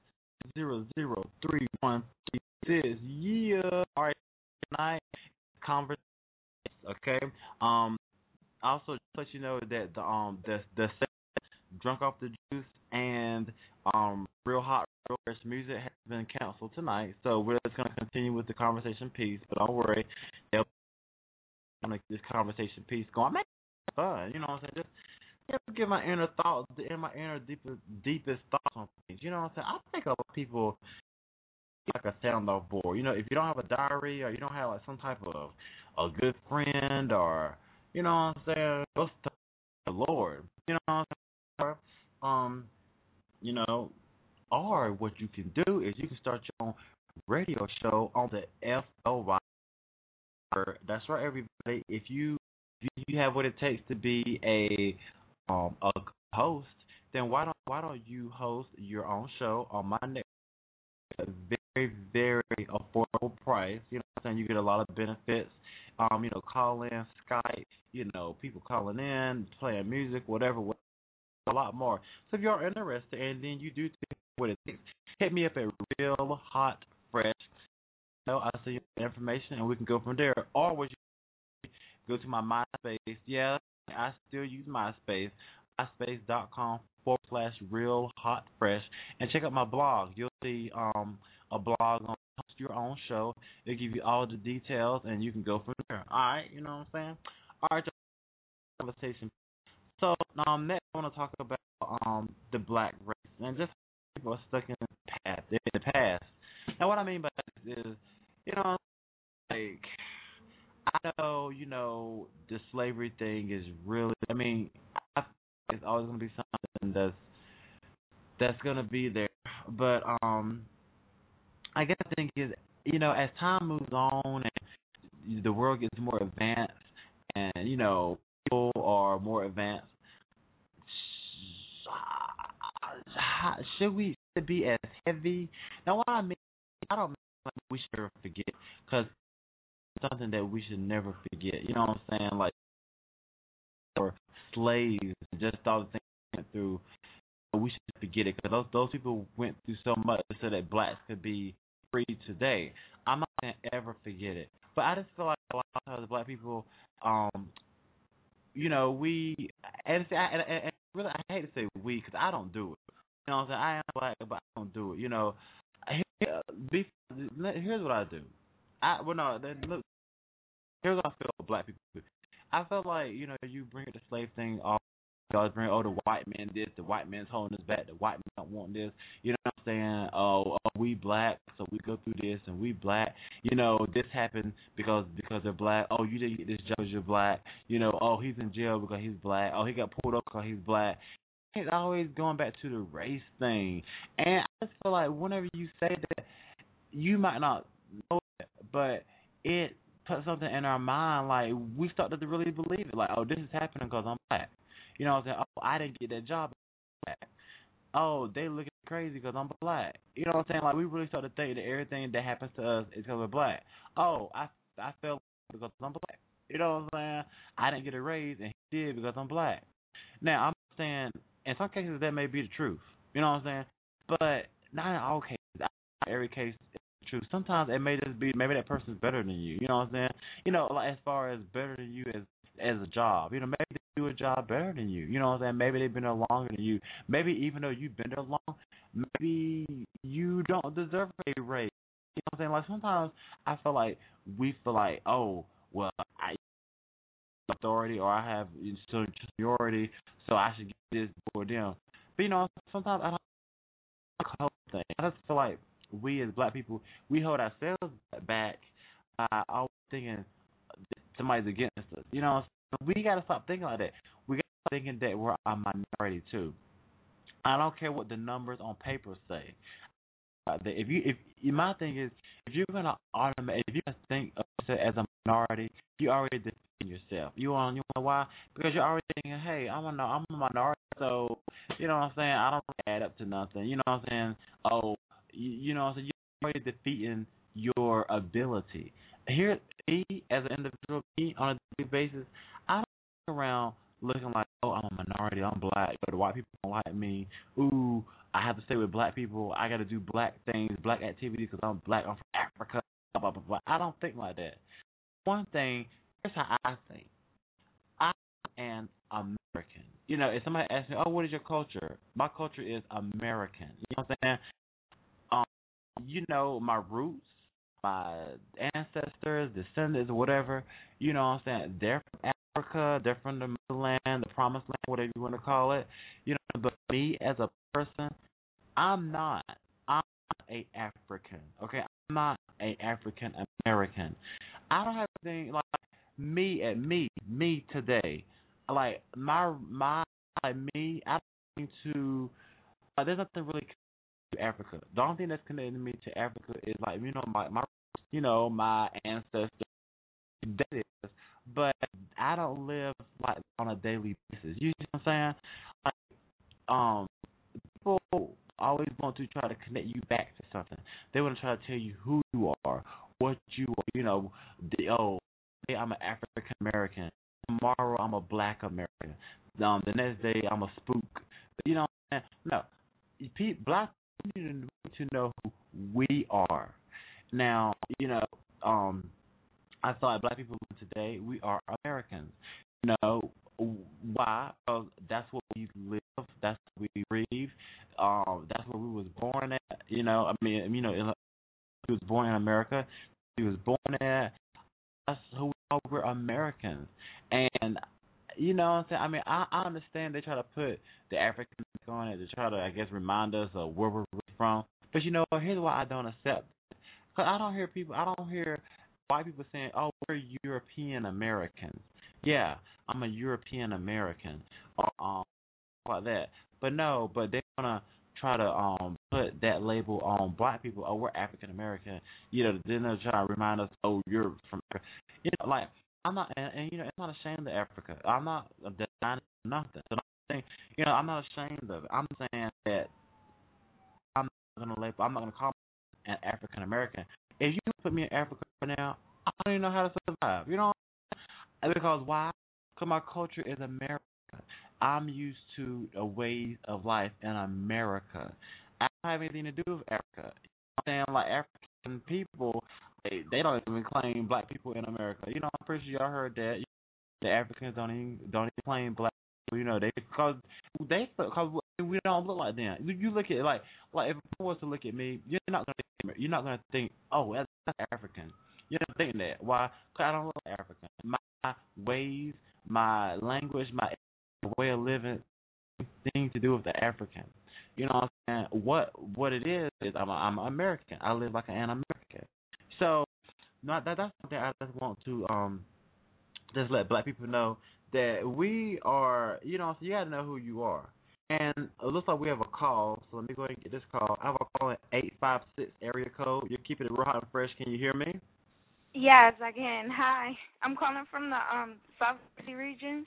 646-003-136. Yeah, all right, tonight conversation. Okay. Also, just to let you know that the Drunk Off the Juice and Real Hot Real Fresh Music has been canceled tonight. So we're just gonna continue with the conversation piece, but don't worry, they'll make this conversation piece going. Make it fun, you know what I'm saying? Just get my inner thoughts, my inner deepest thoughts on things. You know what I'm saying? I think of people like a sound off board. You know, if you don't have a diary or you don't have like some type of a good friend or you know what I'm saying, go to the Lord. You know what I'm saying? You know, or what you can do is you can start your own radio show on the FLY. That's right, everybody. If you have what it takes to be a host, then why don't you host your own show on my network at a very, very affordable price? You know what I'm saying? You get a lot of benefits. You know, call in, Skype, you know, people calling in, playing music, whatever, a lot more. So if you're interested and then you do what it takes, hit me up at Real Hot Fresh. I'll send you the information and we can go from there. Or would you Go to my MySpace. Yeah, I still use MySpace. MySpace.com/real hot fresh, and check out my blog. You'll see a blog on Host Your Own Show. It'll give you all the details, and you can go from there. All right, you know what I'm saying? All right, conversation. So next I want to talk about the black race and just people are stuck in the past. And what I mean by this is, you know, like I know, you know, the slavery thing is really. I mean, I think it's always going to be something that's going to be there. But I guess the thing is, you know, as time moves on and the world gets more advanced, and you know, people are more advanced. Should we be as heavy? Now, what I mean, I don't mean like we should never forget, because it's something that we should never forget. You know what I'm saying? Like, or slaves, just all the things we went through. We should forget it, because those people went through so much so that blacks could be free today. I'm not gonna ever forget it, but I just feel like a lot of times black people, you know, and really I hate to say we, because I don't do it. You know what I'm saying? I am black, but I don't do it. You know, here's what I do. Look, here's what I feel black people do. I feel like, you know, you bring the slave thing off. You always bring, the white man this, the white man's holding us back, the white man don't want this. You know what I'm saying? We black, so we go through this, and we black. You know, this happened because they're black. Oh, you didn't get this job because you're black. You know, he's in jail because he's black. Oh, he got pulled up because he's black. It's always going back to the race thing. And I just feel like whenever you say that, you might not know it, but it puts something in our mind, like we start to really believe it. Like, oh, this is happening because I'm black. You know what I'm saying? Oh, I didn't get that job because I'm black. Oh, they looking crazy because I'm black. You know what I'm saying? Like, we really start to think that everything that happens to us is because we're black. Oh, I fell because I'm black. You know what I'm saying? I didn't get a raise, and he did because I'm black. Now, I'm saying in some cases that may be the truth. You know what I'm saying? But not in all cases. Not every case is the truth. Sometimes it may just be maybe that person's better than you. You know what I'm saying? You know, like as far as better than you as a job. You know, maybe they do a job better than you. You know what I'm saying? Maybe they've been there longer than you. Maybe even though you've been there long, maybe you don't deserve a raise. You know what I'm saying? Like sometimes I feel like we feel like, oh, well, I have authority or I have seniority, so I should get this before them. But you know, sometimes I don't hold things. I just feel like we as black people, we hold ourselves back by always thinking somebody's against us. You know, we got to stop thinking like that. We got to stop thinking that we're a minority too. I don't care what the numbers on paper say. My thing is, if you're gonna if you think of yourself as a minority, you already define yourself. You know why? Because you're already thinking, hey, I'm a minority, so you know what I'm saying. I don't add up to nothing. You know what I'm saying? Oh, you know what I'm saying. You're already defeating your ability. Here, me as an individual, me on a daily basis, I don't walk around looking like, oh, I'm a minority, I'm black, but the white people don't like me. Ooh, I have to stay with black people. I got to do black things, black activities because I'm black. I'm from Africa. Blah, blah, blah, blah. I don't think like that. One thing, here's how I think. I am American. You know, if somebody asks me, oh, what is your culture? My culture is American. You know what I'm saying? You know, my roots, my ancestors, descendants, whatever, you know what I'm saying? They're from Africa, they're from the motherland, the promised land, whatever you want to call it. You know, but me as a person, I'm not a African, okay? I'm not a African American. I don't have anything like me today. Like me, I don't think to there's nothing really to Africa. The only thing that's connected me to Africa is like, you know, my ancestors. That is, but I don't live like on a daily basis. You know what I'm saying? Like, people always want to try to connect you back to something. They want to try to tell you who you are, what you are. You know, today I'm an African American. Tomorrow I'm a Black American. The next day I'm a spook. But you know, no, black people need to know who we are. Now, you know, I thought black people today, we are Americans. You know, why? Because that's what we live, that's what we breathe, that's where we was born at. I mean, we was born in America. We was born at. That's who we are. We're Americans, and you know what I'm saying. I mean, I understand they try to put the African on it to try to, I guess, remind us of where we're from. But you know what? Here's why I don't accept. Because I don't hear white people saying, "Oh, we're European Americans." Yeah, I'm a European American, or like that. But no, but they're gonna try to put that label on black people. Oh, we're African American. Then they'll try to remind us, oh, you're from Africa. Like I'm not, and I'm not ashamed of Africa. I'm not denying nothing. So I'm saying, I'm not ashamed of it. I'm saying that I'm not gonna call myself an African American. If you put me in Africa right now, I don't even know how to survive. Because why? Because my culture is America. I'm used to a ways of life in America. I don't have anything to do with Africa. I'm saying, like, African people, they don't even claim black people in America. I'm pretty sure y'all heard that. The Africans don't even claim black people. Because we don't look like them. You look at it like if someone was to look at me, you're not gonna think, oh, that's African. You're not thinking that. Why? Because I don't look like African. My ways, my language, my way of living, things to do with the African. You know what I'm saying? What it is I'm American. I live like an American. So that's something I just want to just let black people know that we are. So you gotta know who you are. And it looks like we have a call, so let me go ahead and get this call. I have a call at 856 area code. You're keeping it real hot and fresh. Can you hear me? Yes, I can. Hi. I'm calling from the South Jersey region.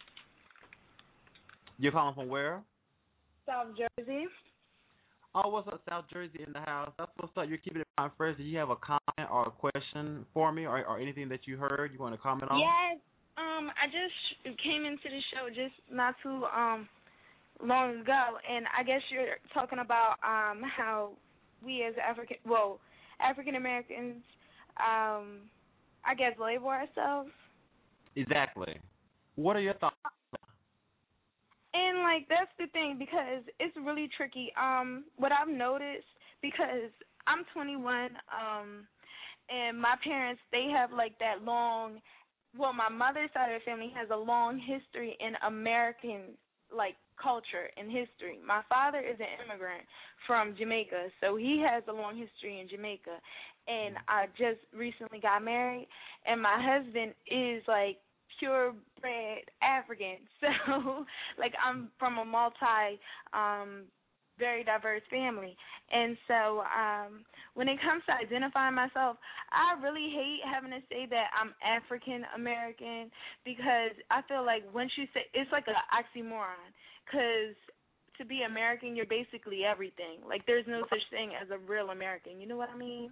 You're calling from where? South Jersey. Oh, what's up, South Jersey in the house? That's what's up. You're keeping it hot and fresh. Do you have a comment or a question for me or anything that you heard you want to comment on? Yes. I just came into the show just not too long ago, and I guess you're talking about how we as African Americans, I guess, label ourselves. Exactly. What are your thoughts? And that's the thing, because it's really tricky. What I've noticed, because I'm 21, and my parents, they have that long. Well, my mother's side of the family has a long history in American culture and history. My father is an immigrant from Jamaica, so he has a long history in Jamaica. And I just recently got married, and my husband is purebred African. So I'm from a very diverse family. And so when it comes to identifying myself, I really hate having to say that I'm African American, because I feel like once you say, it's like an oxymoron, because to be American, you're basically everything. There's no such thing as a real American. You know what I mean?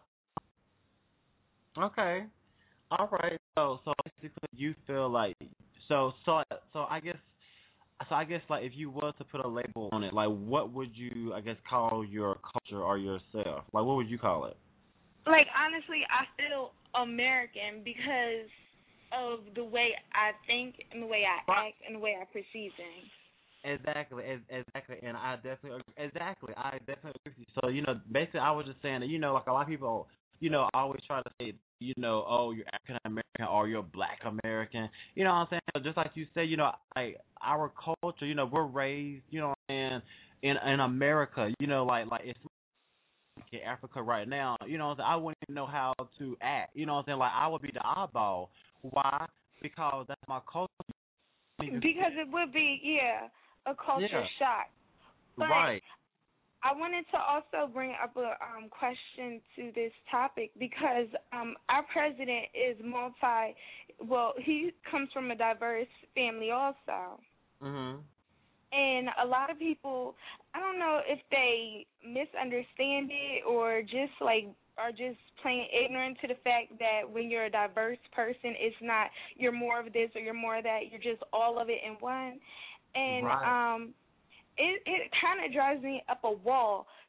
Okay. All right. So basically you feel like so I guess if you were to put a label on it, what would you, I guess, call your culture or yourself? What would you call it? Honestly, I feel American because of the way I think and the way I act and the way I perceive things. Exactly, and I definitely agree with you. So, basically I was just saying that, a lot of people, always try to say, oh, you're African American or you're Black American. You know what I'm saying? So just like you say, our culture, we're raised, in America, it's in Africa right now. I wouldn't even know how to act. I would be the oddball. Why? Because that's my culture. Because it would be, a culture shock. But right. I wanted to also bring up a question to this topic, because our president is he comes from a diverse family also. Mhm. And a lot of people, I don't know if they misunderstand it or just are just plain ignorant to the fact that when you're a diverse person, it's not you're more of this or you're more of that. You're just all of it in one. And right. it kind of drives me up a wall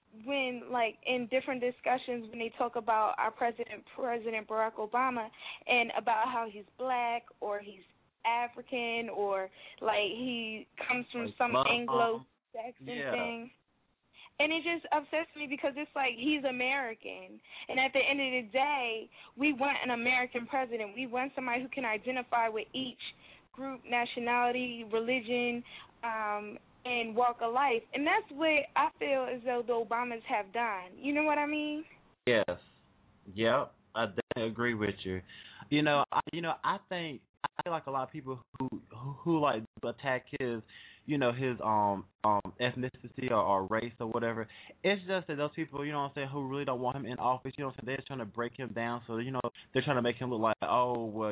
when, like, in different discussions when they talk about our President Barack Obama, and about how he's black or he's African or, like, he comes from Like some Muslim. Anglo-Saxon Yeah. thing. And it just upsets me because it's like he's American. And at the end of the day, we want an American president. We want somebody who can identify with each group, nationality, religion, and walk of life. And that's what I feel as though the Obamas have done. You know what I mean? Yes. Yep. I definitely agree with you. I think like a lot of people who like attack his his ethnicity or race or whatever. It's just that those people, you know what I'm saying, who really don't want him in office, you know what I'm saying, they're trying to break him down. So, they're trying to make him look like, oh, well,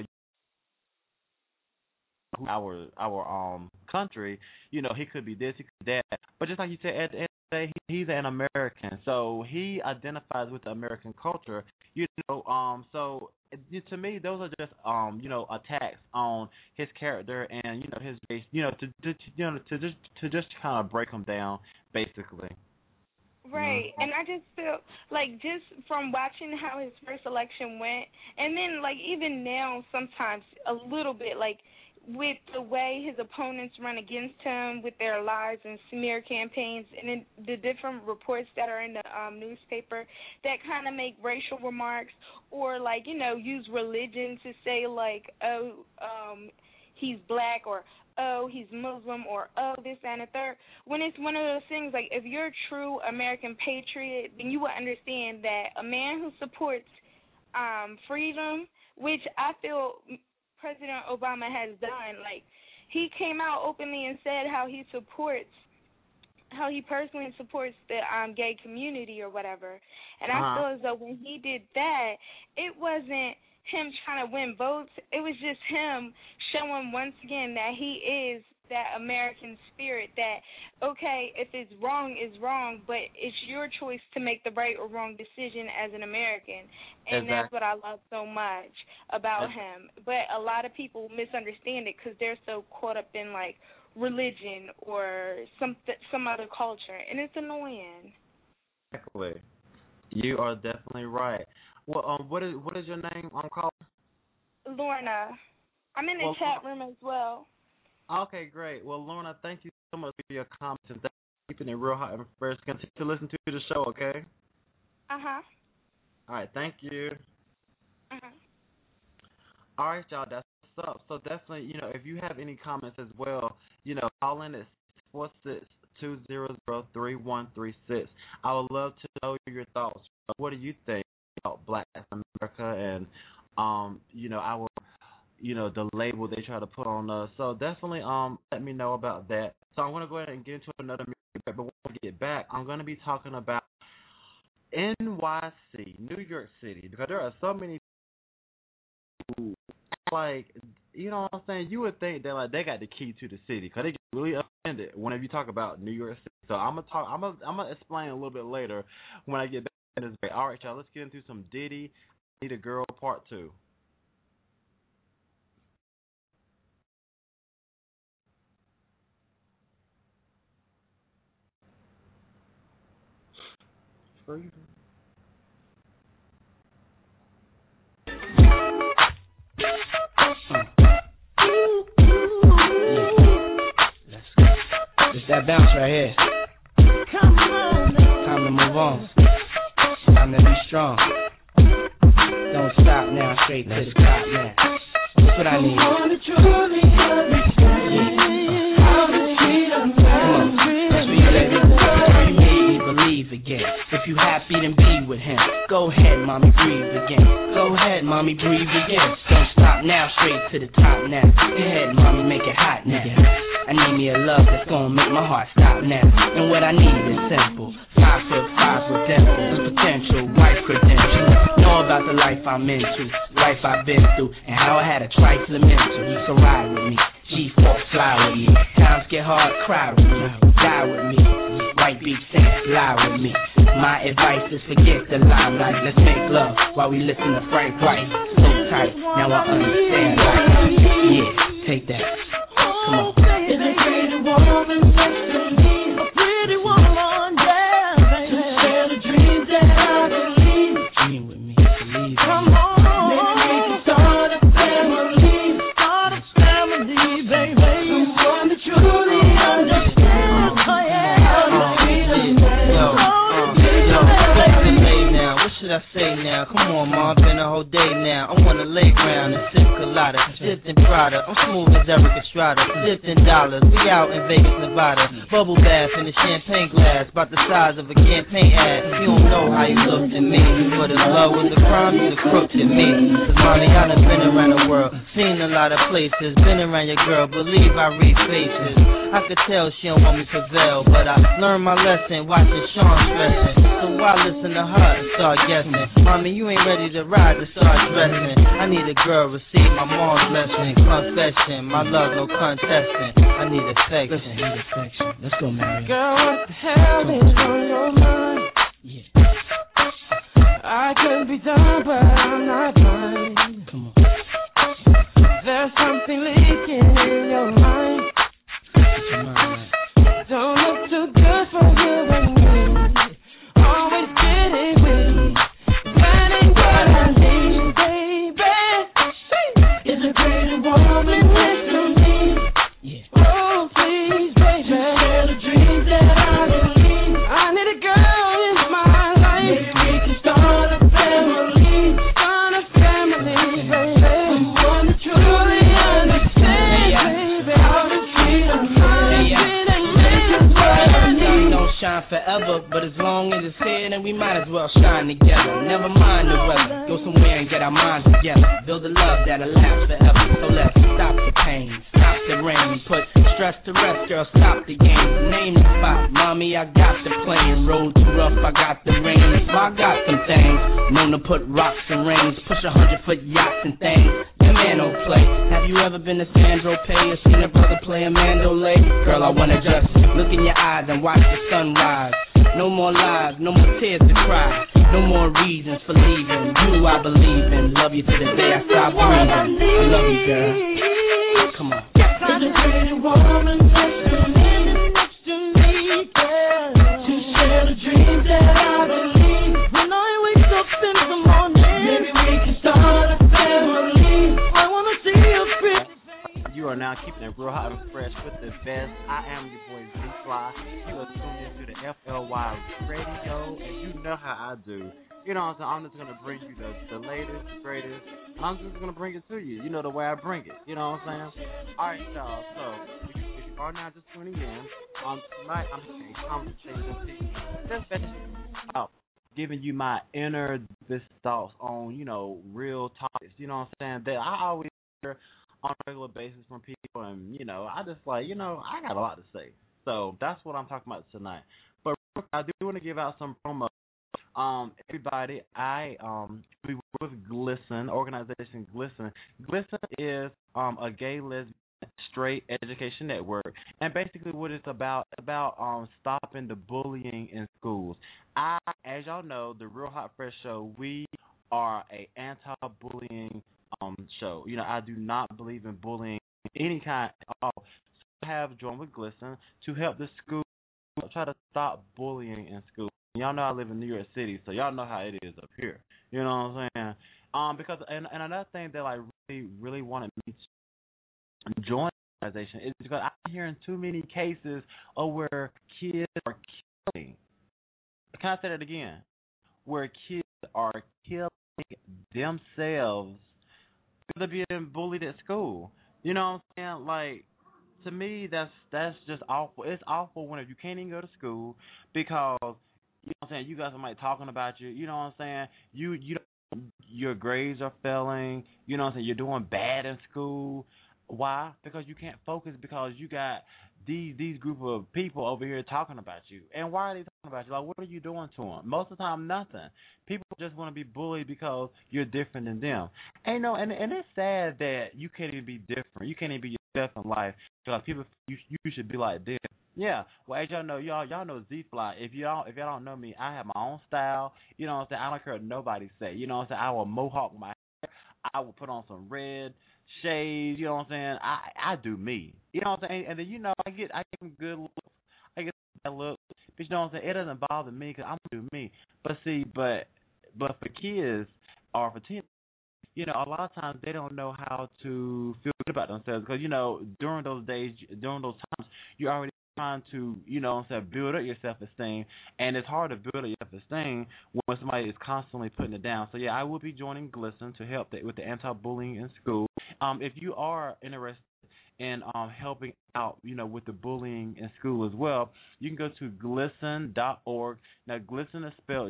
our country, he could be this, he could be that. But just like you said, at the end of the day, he's an American, so he identifies with the American culture. So to me, those are just attacks on his character and his race, to just kind of break him down, basically. Right, and I just feel like just from watching how his first election went, and then like even now sometimes a little bit like with the way his opponents run against him with their lies and smear campaigns and then the different reports that are in the newspaper that kind of make racial remarks or like, use religion to say like, he's black or, he's Muslim or, this, that, and the third. When it's one of those things, like if you're a true American patriot, then you will understand that a man who supports freedom, which I feel President Obama has done. Like, he came out openly and said how he personally supports the gay community or whatever. And I feel as though when he did that, it wasn't him trying to win votes. It was just him showing once again that he is that American spirit that, okay, if it's wrong, it's wrong, but it's your choice to make the right or wrong decision as an American. And That's what I love so much about him. But a lot of people misunderstand it because they're so caught up in, like, religion or some other culture, and it's annoying. Exactly. You are definitely right. Well, what is your name on call? Lorna. I'm in the chat room as well. Okay, great. Well, Lorna, thank you so much for your comments and thank you for keeping it real hot and fresh. Continue to listen to the show, okay? Uh-huh. All right, thank you. Uh-huh. All right, y'all, that's what's up. So definitely, if you have any comments as well, call in at 646-200-3136. I would love to know your thoughts. What do you think about Black America and, our the label they try to put on us. So definitely let me know about that. So I'm going to go ahead and get into another music, but when we get back, I'm going to be talking about NYC, New York City, because there are so many people, like, you know what I'm saying? You would think that like they got the key to the city because they get really offended whenever you talk about New York City. So I'm gonna explain a little bit later when I get back in this way. All right, y'all, let's get into some Diddy, Need a Girl Part 2. Freedom. Just that bounce right here. Time to move on. Time to be strong. Don't stop now, straight to the top now. That's what I need. Come on, that's for you, baby. You made me believe again. If you happy, then be with him. Go ahead, mommy, breathe again. Go ahead, mommy, breathe again. Don't stop now, straight to the top now. Go ahead, mommy, make it hot now. I need me a love that's gonna make my heart stop now. And what I need is simple. 5'5" with dimples, potential wife credentials. Know about the life I'm into, life I've been through, and how I had a trifling mental. So ride with me, G4 fly with me. Times get hard, cry with me, die with me. White beach saints, lie with me. My advice is forget the limelight. Let's make love while we listen to Frank White. So tight, now I understand life. Yeah, take that. Come on. Is a pretty woman next to me? A pretty woman, yeah, baby. rider. I'm smooth as Eric Estrada, dipped in dollars. We out in Vegas, Nevada. Bubble bath in a champagne glass, about the size of a campaign ad. You don't know how you looked at me, but as low as the crime, you the crook to me. Cause mommy, I done been around the world, seen a lot of places, been around your girl, believe I read faces. I could tell she don't want me to prevail, but I learned my lesson watching Sean stressing. So why listen to her and start guessing? Mommy, you ain't ready to ride to start dressing. I need a girl, receive my mom's blessing. Confession, my love, no contesting. I need affection. Let's go, Mary. Girl, what the hell is on your mind? Yeah. I could be done, but I'm not blind. Come on. There's something leaking in your mind. Don't look too good for you and me. Always getting with me. That ain't what I need, baby. Is a great woman next to me? Yeah. Oh, please, baby. Share the dreams that I believe. I need a girl in my life. Maybe we can start a family. Start a family, baby. Someone to truly understand, baby. How to treat a man. Shine forever, but as long as it's here, then we might as well shine together. Never mind the weather, go somewhere and get our minds together. Build a love that'll last forever. So let's stop the pain, stop the rain, put stress to rest, girl. Stop the game, name the spot. Mommy, I got the plane. Road too rough, I got the rain. So I got some things known to put rocks and rings, push 100-foot yachts and things. Your man don't play. Have you ever been to Sandro Pay or seen a brother play a mandolay? Girl, I wanna just look in your eyes and watch the sunrise. No more lies, no more tears to cry. No more reasons for leaving. You I believe in. Love you to the day I stop breathing. I love you, girl. Come on. There's a pretty woman next to me, girl. To share the dreams that I believe. When I wake up in the morning, maybe we can start a family. I wanna see a pretty face. You are now keeping it real hot and fresh with the best. I am your boy Z-Fly. You are tuned into the FLY radio, and you know how I do. You know what I'm saying? I'm just going to bring you the latest, greatest, and I'm just going to bring it to you. You know the way I bring it. You know what I'm saying? All right, y'all. So, if you are now just tuning in, tonight I'm having a conversation just about giving you my inner thoughts on, you know, real topics. You know what I'm saying? That I always hear on a regular basis from people, and, you know, I just like, you know, I got a lot to say. So that's what I'm talking about tonight. But I do want to give out some promo. Everybody, we work with Glisten, organization Glisten. Glisten is a gay, lesbian, straight education network, and basically what it's about stopping the bullying in schools. As y'all know, the Real Hot Fresh Show, we are a anti-bullying show. You know, I do not believe in bullying any kind at all. So I have joined with Glisten to help the school try to stop bullying in school. Y'all know I live in New York City, so y'all know how it is up here. You know what I'm saying? Because and another thing that I really wanted me to join the organization is because I'm hearing too many cases of where kids are killing. Can I say that again? Where kids are killing themselves because they're being bullied at school. You know what I'm saying? Like, to me, that's just awful. It's awful when you can't even go to school because, you know what I'm saying, you got somebody talking about you. You know what I'm saying? Your grades are failing. You know what I'm saying? You're doing bad in school. Why? Because you can't focus because you got these group of people over here talking about you. And why are they talking about you? Like, what are you doing to them? Most of the time, nothing. People just want to be bullied because you're different than them. And, and it's sad that you can't even be different. You can't even be yourself in life because people, you should be like this. Yeah. Well, as y'all know, y'all know Z-Fly. If y'all don't know me, I have my own style. You know what I'm saying? I don't care what nobody say. You know what I'm saying? I will mohawk my hair. I will put on some red shades. You know what I'm saying? I do me. You know what I'm saying? And then, you know, I get some good looks. I get that look. But you know what I'm saying? It doesn't bother me because I'm going to do me. But see, but for kids or for teenagers, you know, a lot of times they don't know how to feel good about themselves because, you know, during those times, you're already trying to, you know what I'm saying, build up your self-esteem, and it's hard to build up your self-esteem when somebody is constantly putting it down. So, yeah, I will be joining Glisten to help with the anti-bullying in school, If you are interested in helping out, with the bullying in school as well, you can go to glisten.org. Now, glisten is spelled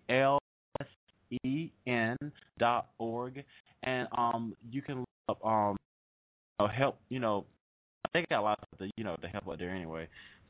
GLSEN.org, and you can look up help. They got a lot of the help out there anyway.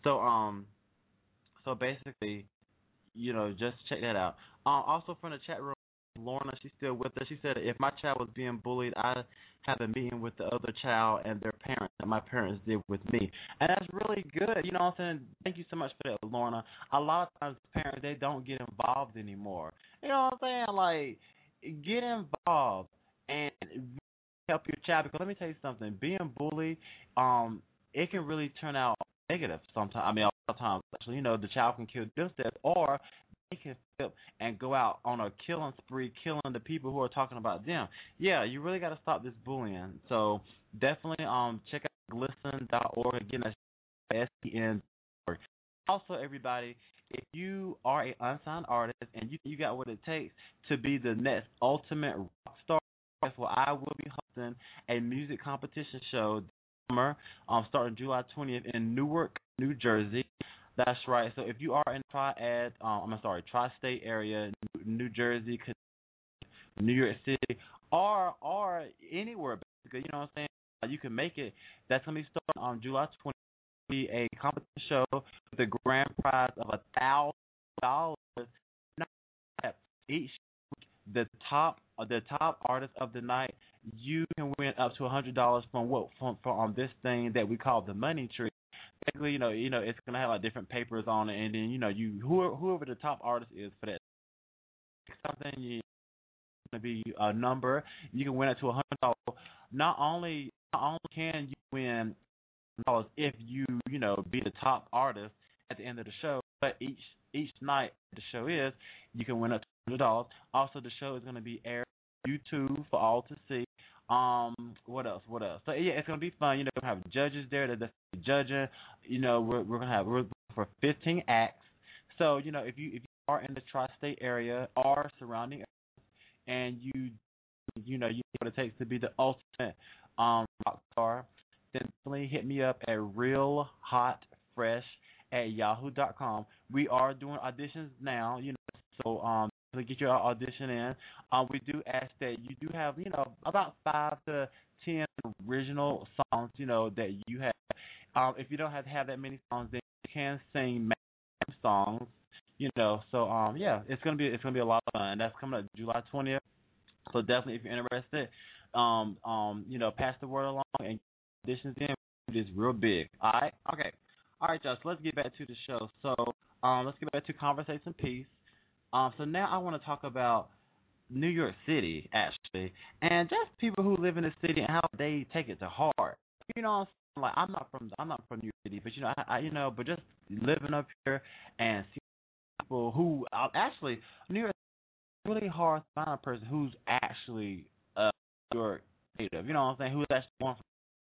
So basically, just check that out. Also from the chat room, Lorna, she's still with us. She said, if my child was being bullied, I had a meeting with the other child and their parents that my parents did with me. And that's really good. You know what I'm saying? Thank you so much for that, Lorna. A lot of times parents, they don't get involved anymore. You know what I'm saying? Like, get involved and help your child. Because let me tell you something. Being bullied, it can really turn out negative sometimes. I mean, a lot of times, actually, the child can kill themselves, or they can flip and go out on a killing spree, killing the people who are talking about them. Yeah, you really got to stop this bullying. So definitely check out glisten.org. Again, that's SEN.org. Also, everybody, if you are an unsigned artist and you got what it takes to be the next ultimate rock star, guess what? I will be hosting a music competition show this summer, starting July 20th in Newark, New Jersey. That's right. So if you are in tri-state area, New Jersey, New York City, or anywhere, basically, you know what I'm saying? You can make it. That's going to be starting on July 20th. Be a competition show with a grand prize of $1,000. Each week, the top artist of the night, you can win up to $100 from this thing that we call the money tree. Basically, it's gonna have like different papers on it, and then whoever the top artist is for that something, you're gonna be a number. You can win it to $100. Not only can you win $100 if you be the top artist at the end of the show, but each night the show is, you can win up to $100. Also, the show is gonna be aired on YouTube for all to see. What else? So yeah, it's gonna be fun. We're gonna have judges there that's judging. We're for 15 acts. So if you are in the tri-state area or surrounding areas, and you know what it takes to be the ultimate rock star, then definitely hit me up at realhotfresh@yahoo.com. We are doing auditions now. So to get your audition in, we do ask that you do have, about 5 to 10 original songs, that you have. If you don't have to have that many songs, then you can sing songs, So yeah, it's gonna be a lot of fun. That's coming up July 20th. So definitely, if you're interested, pass the word along and auditions in. It is real big. All right, okay, all right, Josh. Let's get back to the show. So let's get back to Conversation Piece. So now I want to talk about New York City, actually, and just people who live in the city and how they take it to heart. Like I'm not from New York City, but but just living up here and seeing people who actually New York is really hard to find a person who's actually New York native. You know what I'm saying? Who's actually born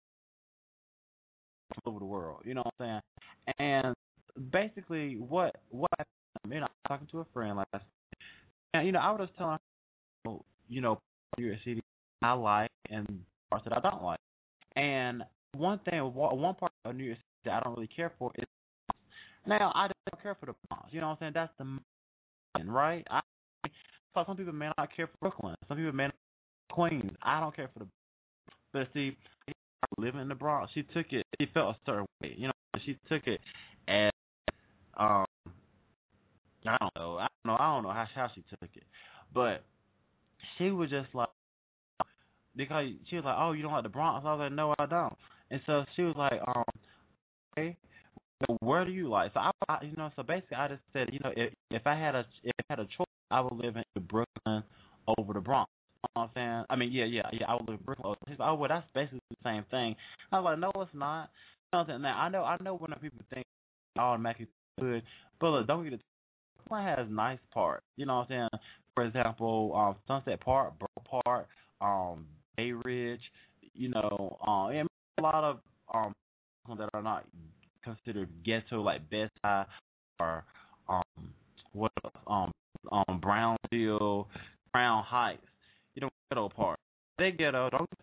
from all over the world. You know what I'm saying? And basically, what I was talking to a friend last night, and I was telling her, New York City I like and parts that I don't like. And one part of New York City that I don't really care for is now I don't care for the Bronx. You know what I'm saying? That's the right. So some people may not care for Brooklyn. Some people may not care for Queens. I don't care for the. But see, living in the Bronx, she took it. She felt a certain way. She took it as I don't know how she took it, but she was just like, because she was like, oh, you don't like the Bronx? I was like, no, I don't. And so she was like, okay, well, where do you like? So so basically I just said, if I had a choice, I would live in Brooklyn over the Bronx. You know what I'm saying? I mean, yeah, I would live in Brooklyn. She's like, oh, well, that's basically the same thing. I was like, no, it's not. You know what I'm saying? Now, I know when people think automatically good, but look, don't get it. Brooklyn has nice parts. You know what I'm saying? For example, Sunset Park, Borough Park, Bay Ridge. And a lot of that are not considered ghetto, like Bed-Stuy or what else? Brownsville, Crown Heights. Ghetto parts. They ghetto. Don't offend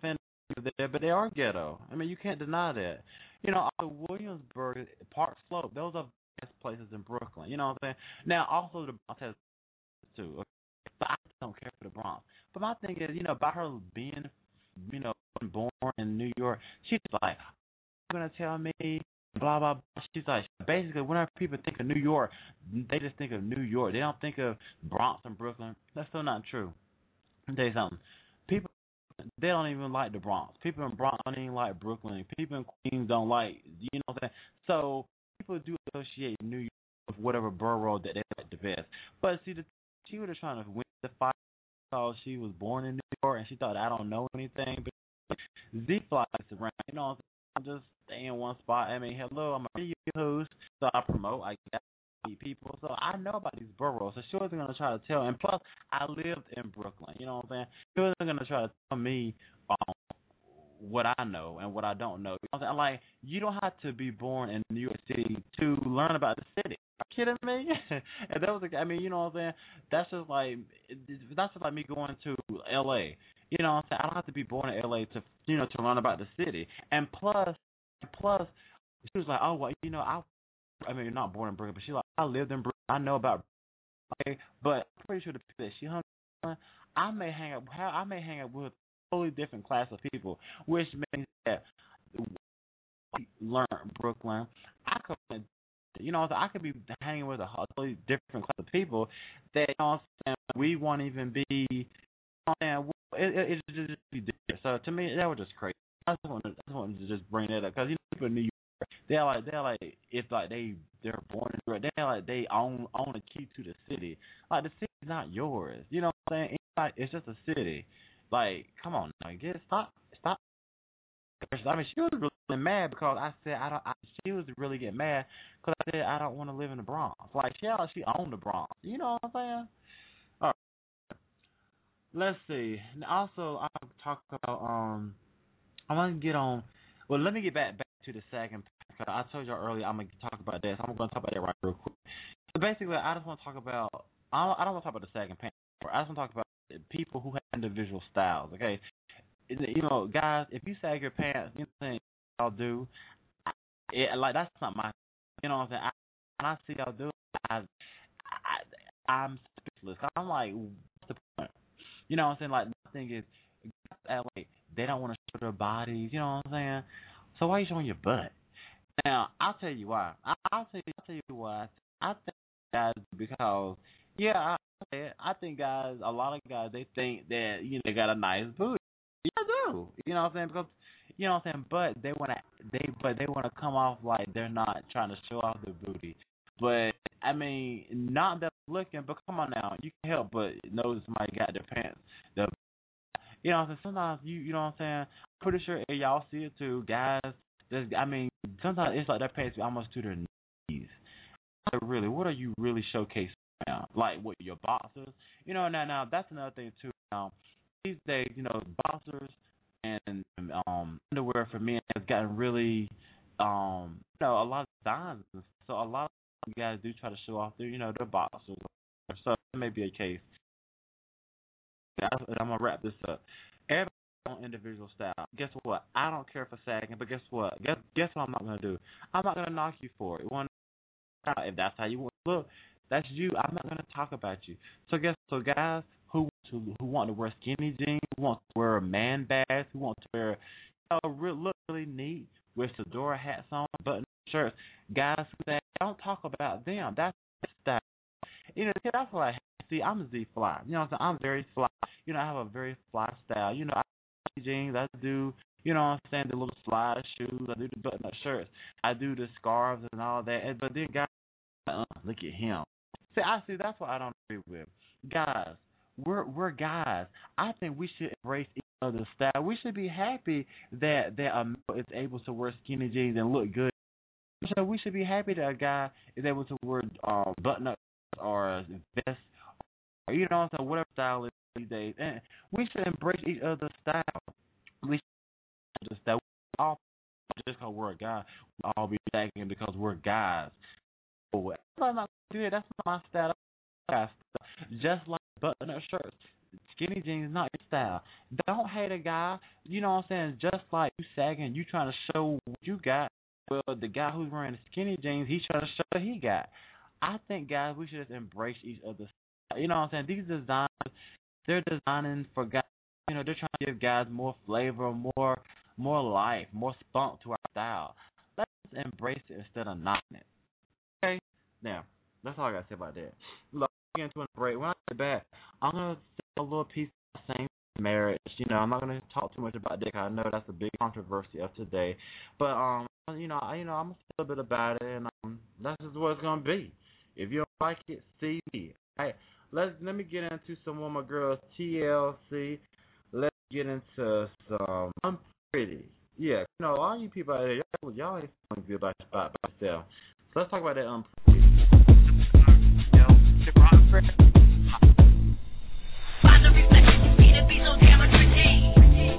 there, but they are ghetto. I mean, you can't deny that. You know, also Williamsburg, Park Slope, those are best places in Brooklyn. You know what I'm saying? Now, also the Bronx has too, okay? But I don't care for the Bronx. But my thing is, you know, about her being, you know, born in New York, she's like, you're gonna tell me blah blah blah. She's like, basically, whenever people think of New York, they just think of New York. They don't think of Bronx and Brooklyn. That's still not true. Let me tell you something. People, they don't even like the Bronx. People in Bronx don't even like Brooklyn. People in Queens don't like, you know what I'm saying? So people do associate New York with whatever borough that they like the best. But see, she was just trying to win the fight because she was born in New York and she thought I don't know anything. But Z flies around, you know what I'm saying? I'm just stay in one spot. I mean, hello, I'm a radio host, so I promote. I meet people, so I know about these boroughs. So she wasn't gonna try to tell. And plus, I lived in Brooklyn. You know what I'm saying? She wasn't gonna try to tell me what I know and what I don't know. You know what I'm saying? Like, you don't have to be born in New York City to learn about the city. Are you kidding me? And that was, I mean, you know what I'm saying? That's just like me going to L.A. You know what I'm saying? I don't have to be born in L.A. to, you know, to learn about the city. And plus, she was like, oh, well, you know, I mean, you're not born in Brooklyn, but she's like, I lived in Brooklyn. I know about Brooklyn. Okay? But I'm pretty sure the people that she hung on, I may hang out with a totally different class of people, which means that we learn Brooklyn. I could, you know, I could be hanging with a totally different class of people that, you know what I'm saying, we won't even be, you know what I'm saying, it just be different. So to me, that was just crazy. I just wanted to just bring that up because, you know, people in New York, they're like it's like they're born in New York. They're like they own a key to the city. Like, the city's not yours. You know what I'm saying? It's just a city. Like, come on now, stop. I mean, she was really mad because I said she was really getting mad because I said I don't want to live in the Bronx. Like, she owned the Bronx. You know what I'm saying? All right. Let's see. And also, I'll talk about I want to get on. Well, let me get back to the second. I told y'all earlier I'm gonna talk about that. So I'm gonna talk about that right real quick. So basically, I just want to talk about. I don't want to talk about the second panel. I just want to talk about people who have individual styles. Okay, you know, guys, if you sag your pants, you know what I'm saying, y'all do. Like, that's not my. You know what I'm saying? When I see y'all do it, I'm speechless. I'm like, what's the point? You know what I'm saying? Like, the thing is, LA, they don't want to show their bodies. You know what I'm saying? So why are you showing your butt? Now, I'll tell you why. I'll tell you why. I think guys, because, yeah, I think guys, a lot of guys, they think that, you know, they got a nice booty. Yeah, I do. You know what I'm saying? Because, you know what I'm saying? But they want to come off like they're not trying to show off their booty. But, I mean, not that looking, but come on now. You can't help but notice somebody got their pants. You know what I'm saying? Sometimes, you know what I'm saying? I'm pretty sure y'all see it too. Guys, I mean, sometimes it's like their pants be almost to their knees. So really, what are you really showcasing now? Like, what, your boxers? You know, now that's another thing too. These days, you know, boxers and underwear for men has gotten really, you know, a lot of designs. So a lot of guys do try to show off their, you know, their boxers. So that may be a case. I'm gonna wrap this up. Everybody on individual style. Guess what? I don't care for sagging, but guess what? Guess what I'm not gonna do? I'm not gonna knock you for it. If that's how you want to look, that's you. I'm not gonna talk about you. So guys who want to wear skinny jeans, who want to wear man bags, who want to wear, you know, look really neat with fedora hats on, button shirts. Guys who say, don't talk about them. That's style. You know, that's what I hate. See, I'm Z fly. You know what I'm saying? I'm very fly. You know, I have a very fly style. You know, I do jeans. I do, you know what I'm saying, the little slider shoes. I do the button-up shirts. I do the scarves and all that. But then guys, look at him. See, that's what I don't agree with. Guys, we're guys. I think we should embrace each other's style. We should be happy that a male is able to wear skinny jeans and look good. So we should be happy that a guy is able to wear button-up or vest, or, you know, so whatever style is these days. And we should embrace each other's style. We should just that we all just because we're a guy, we all be sagging because we're guys. I'm not gonna do it. That's not my style. Just like button-up shirts. Skinny jeans is not your style. Don't hate a guy. You know what I'm saying? Just like you sagging, you trying to show what you got. Well, the guy who's wearing the skinny jeans, he's trying to show what he got. I think, guys, we should just embrace each other's style. You know what I'm saying? These designers, they're designing for guys. You know, they're trying to give guys more flavor, more life, more spunk to our style. Let's embrace it instead of knocking it. Okay? Now, that's all I got to say about that. Look, I'm getting to a break. When I get back, I'm going to say a little piece of same marriage. You know, I'm not going to talk too much about that 'cause I know that's a big controversy of today. But, I'm going to say a bit about it, and that's just what it's going to be. If you don't like it, see me. All right, let me get into some of my girls, TLC. Let's get into some I'm Pretty. Yeah, you know, all you people out there, y'all ain't feeling good about yourself. So let's talk about that Pretty. Find the reflection, you see the be so damn pretty.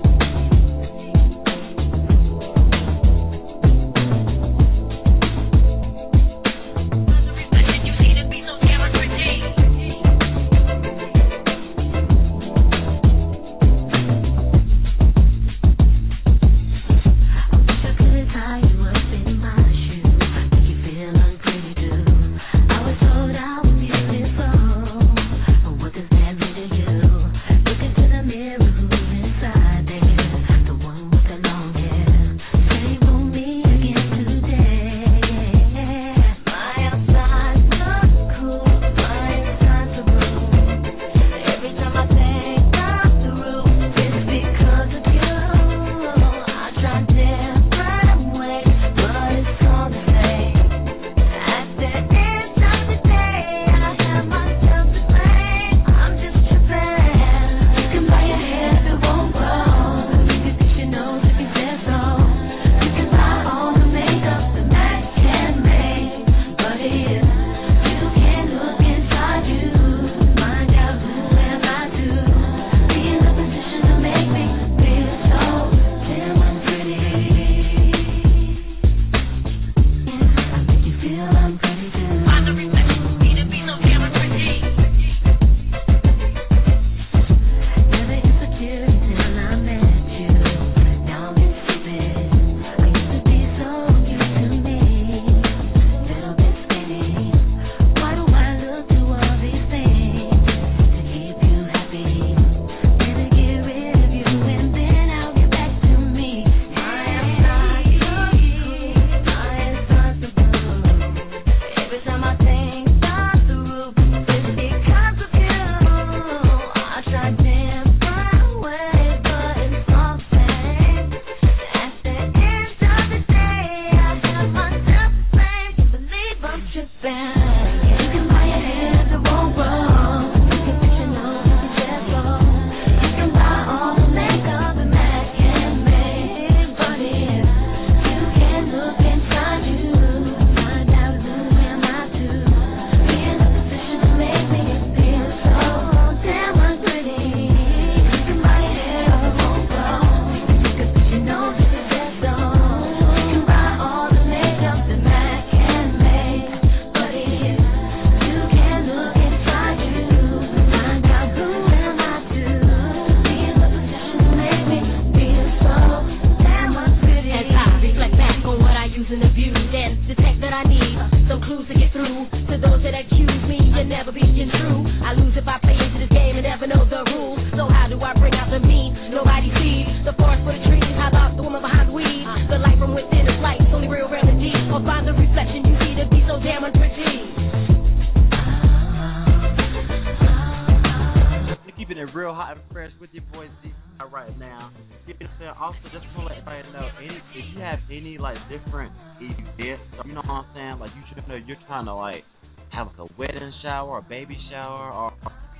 Baby shower or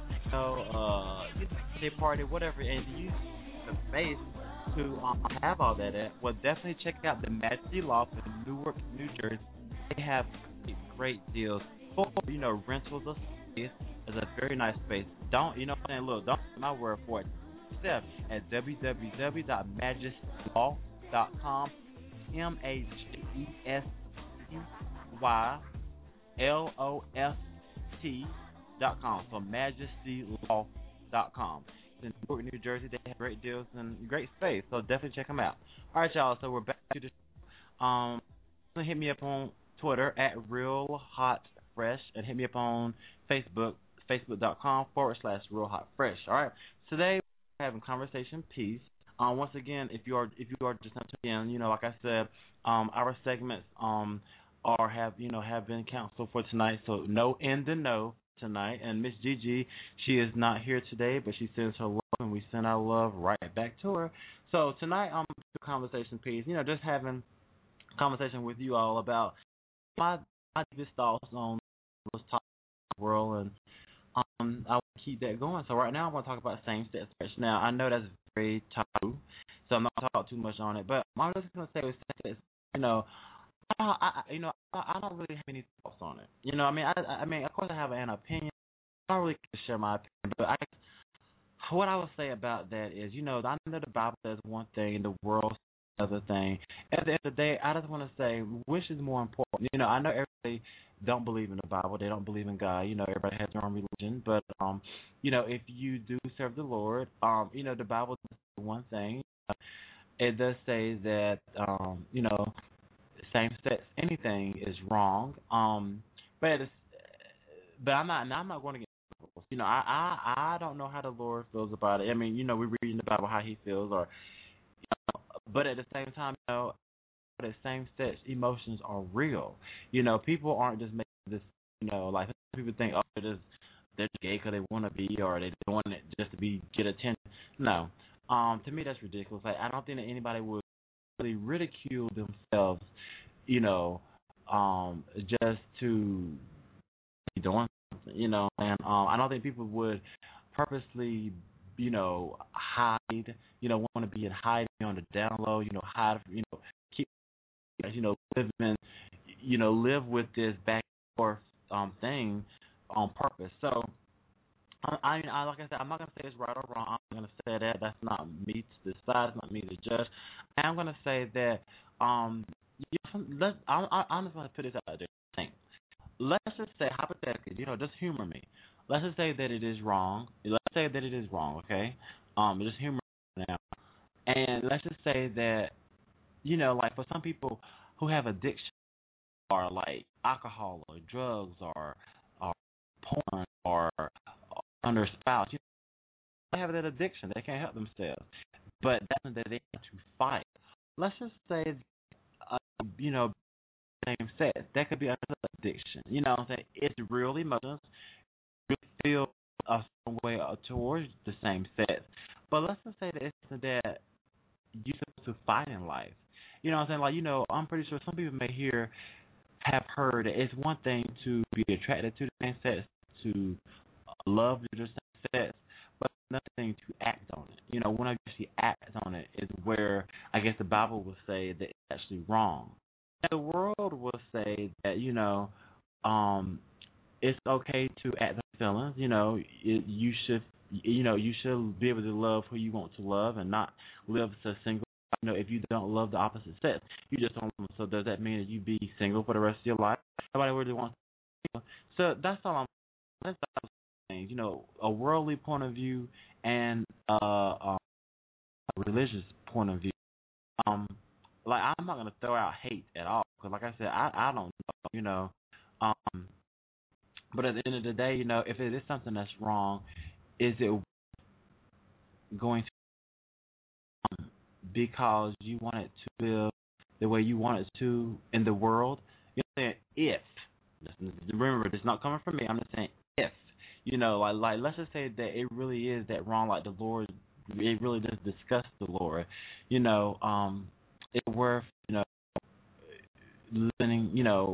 party, whatever, and you use the space to have all that at, well, definitely check out the Majesty Loft in Newark, New Jersey. They have great deals for rentals of space. It's a very nice space. Don't look, don't take my word for it. Step at www.majestyloft.com. MAJESTYLOFT.com. So MajestyLoft.com. facebook.com. In Newark, New Jersey, they have great deals and great space, so definitely check them out. All right, y'all, so we're back to the show. Hit me up on Twitter at RealHotFresh and hit me up on Facebook, facebook.com/RealHotFresh. All right, today we're having conversation piece. Once again, if you are just tuning in, like I said, our segments have been canceled for tonight. So no in the know tonight. And Miss Gigi, she is not here today, but she sends her love, and we send our love right back to her. So tonight I'm the conversation piece. Just having a conversation with you all about my deepest thoughts on this topic of the world, and I want to keep that going. So right now I'm going to talk about same-sex marriage. Now I know that's very taboo, so I'm not going to talk too much on it. But I'm just going to say with same-sex, I don't really have any thoughts on it. I mean, of course I have an opinion. I don't really share my opinion, but what I would say about that is, I know the Bible says one thing and the world says another thing. At the end of the day, I just want to say, which is more important? I know everybody don't believe in the Bible. They don't believe in God. Everybody has their own religion. But, if you do serve the Lord, the Bible does say one thing. It does say that, same-sex anything is wrong. But I'm not going to get. I don't know how the Lord feels about it. I mean, we read in the Bible how He feels, but at the same time, the same-sex emotions are real. People aren't just making this. Like people think, they're just gay because they want to be, or they're doing it just to get attention. No, to me that's ridiculous. Like I don't think that anybody would really ridicule themselves, just to be doing something, and I don't think people would purposely, hide, want to be in hiding on the down low, hide, keep, living, live with this back and forth thing on purpose. So, like I said, I'm not going to say it's right or wrong. I'm going to say that that's not me to decide. It's not me to judge. I'm going to say that I'm just going to put this out there. Let's just say, hypothetically, just humor me. Let's just say that it is wrong. Let's say that it is wrong, okay? Just humor me now. And let's just say that, like for some people who have addiction, or like alcohol or drugs or porn or under spouse, they have that addiction. They can't help themselves. But that's something that they have to fight. Let's just say, same sex. That could be another addiction. What I'm saying? It's real emotions. You feel a certain way towards the same sex. But let's just say that it's something that you're supposed to fight in life. What I'm saying? Like, I'm pretty sure some people may have heard that it's one thing to be attracted to the same sex, to love the same sex, but another thing to act on it. When I actually act on it is where I guess the Bible will say that it's actually wrong. The world will say that, it's okay to act on feelings. You should be able to love who you want to love and not live so single. If you don't love the opposite sex, you just don't love them. So does that mean that you be single for the rest of your life? Nobody really wants to. So that's all I'm saying. A worldly point of view and a religious point of view. Like I'm not gonna throw out hate at all because, like I said, I don't know, But at the end of the day, if it is something that's wrong, is it going to because you want it to live the way you want it to in the world? If remember, it's not coming from me. I'm just saying if like let's just say that it really is that wrong. Like the Lord, it really does disgust the Lord. It's worth, living,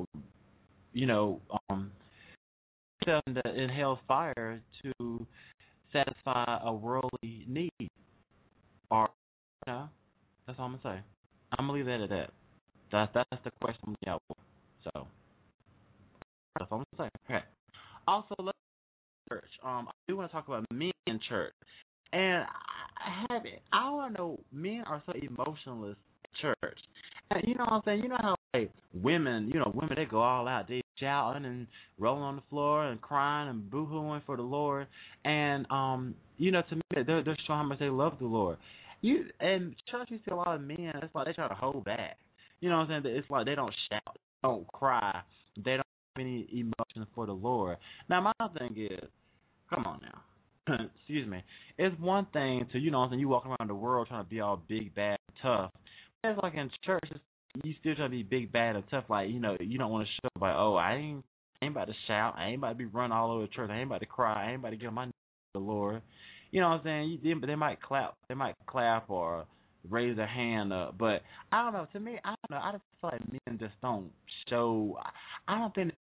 in hell's fire to satisfy a worldly need. Or, that's all I'm going to say. I'm going to leave that at that. That's the question. Yeah. So, that's all I'm going to say. Okay. Also, let's church. I do want to talk about men in church. And I want to know, men are so emotionless in church. And you know what I'm saying? You know how like women, women they go all out, they shouting and rolling on the floor and crying and boo-hooing for the Lord. And, to me, they're showing how much they love the Lord. And church, you see a lot of men, it's like they try to hold back. You know what I'm saying? It's like they don't shout, they don't cry, they don't have any emotion for the Lord. Now, my thing is, come on now. Excuse me. It's one thing to, you know what I'm saying, you walk around the world trying to be all big, bad, and tough. It's like in church, you still trying to be big, bad, and tough. Like, you don't want to show like, oh, I ain't about to shout. I ain't about to be running all over the church. I ain't about to cry. I ain't about to get on my knees to the Lord. You know what I'm saying? They might clap or raise their hand up. But I don't know. To me, I don't know. I just feel like men just don't show. I don't think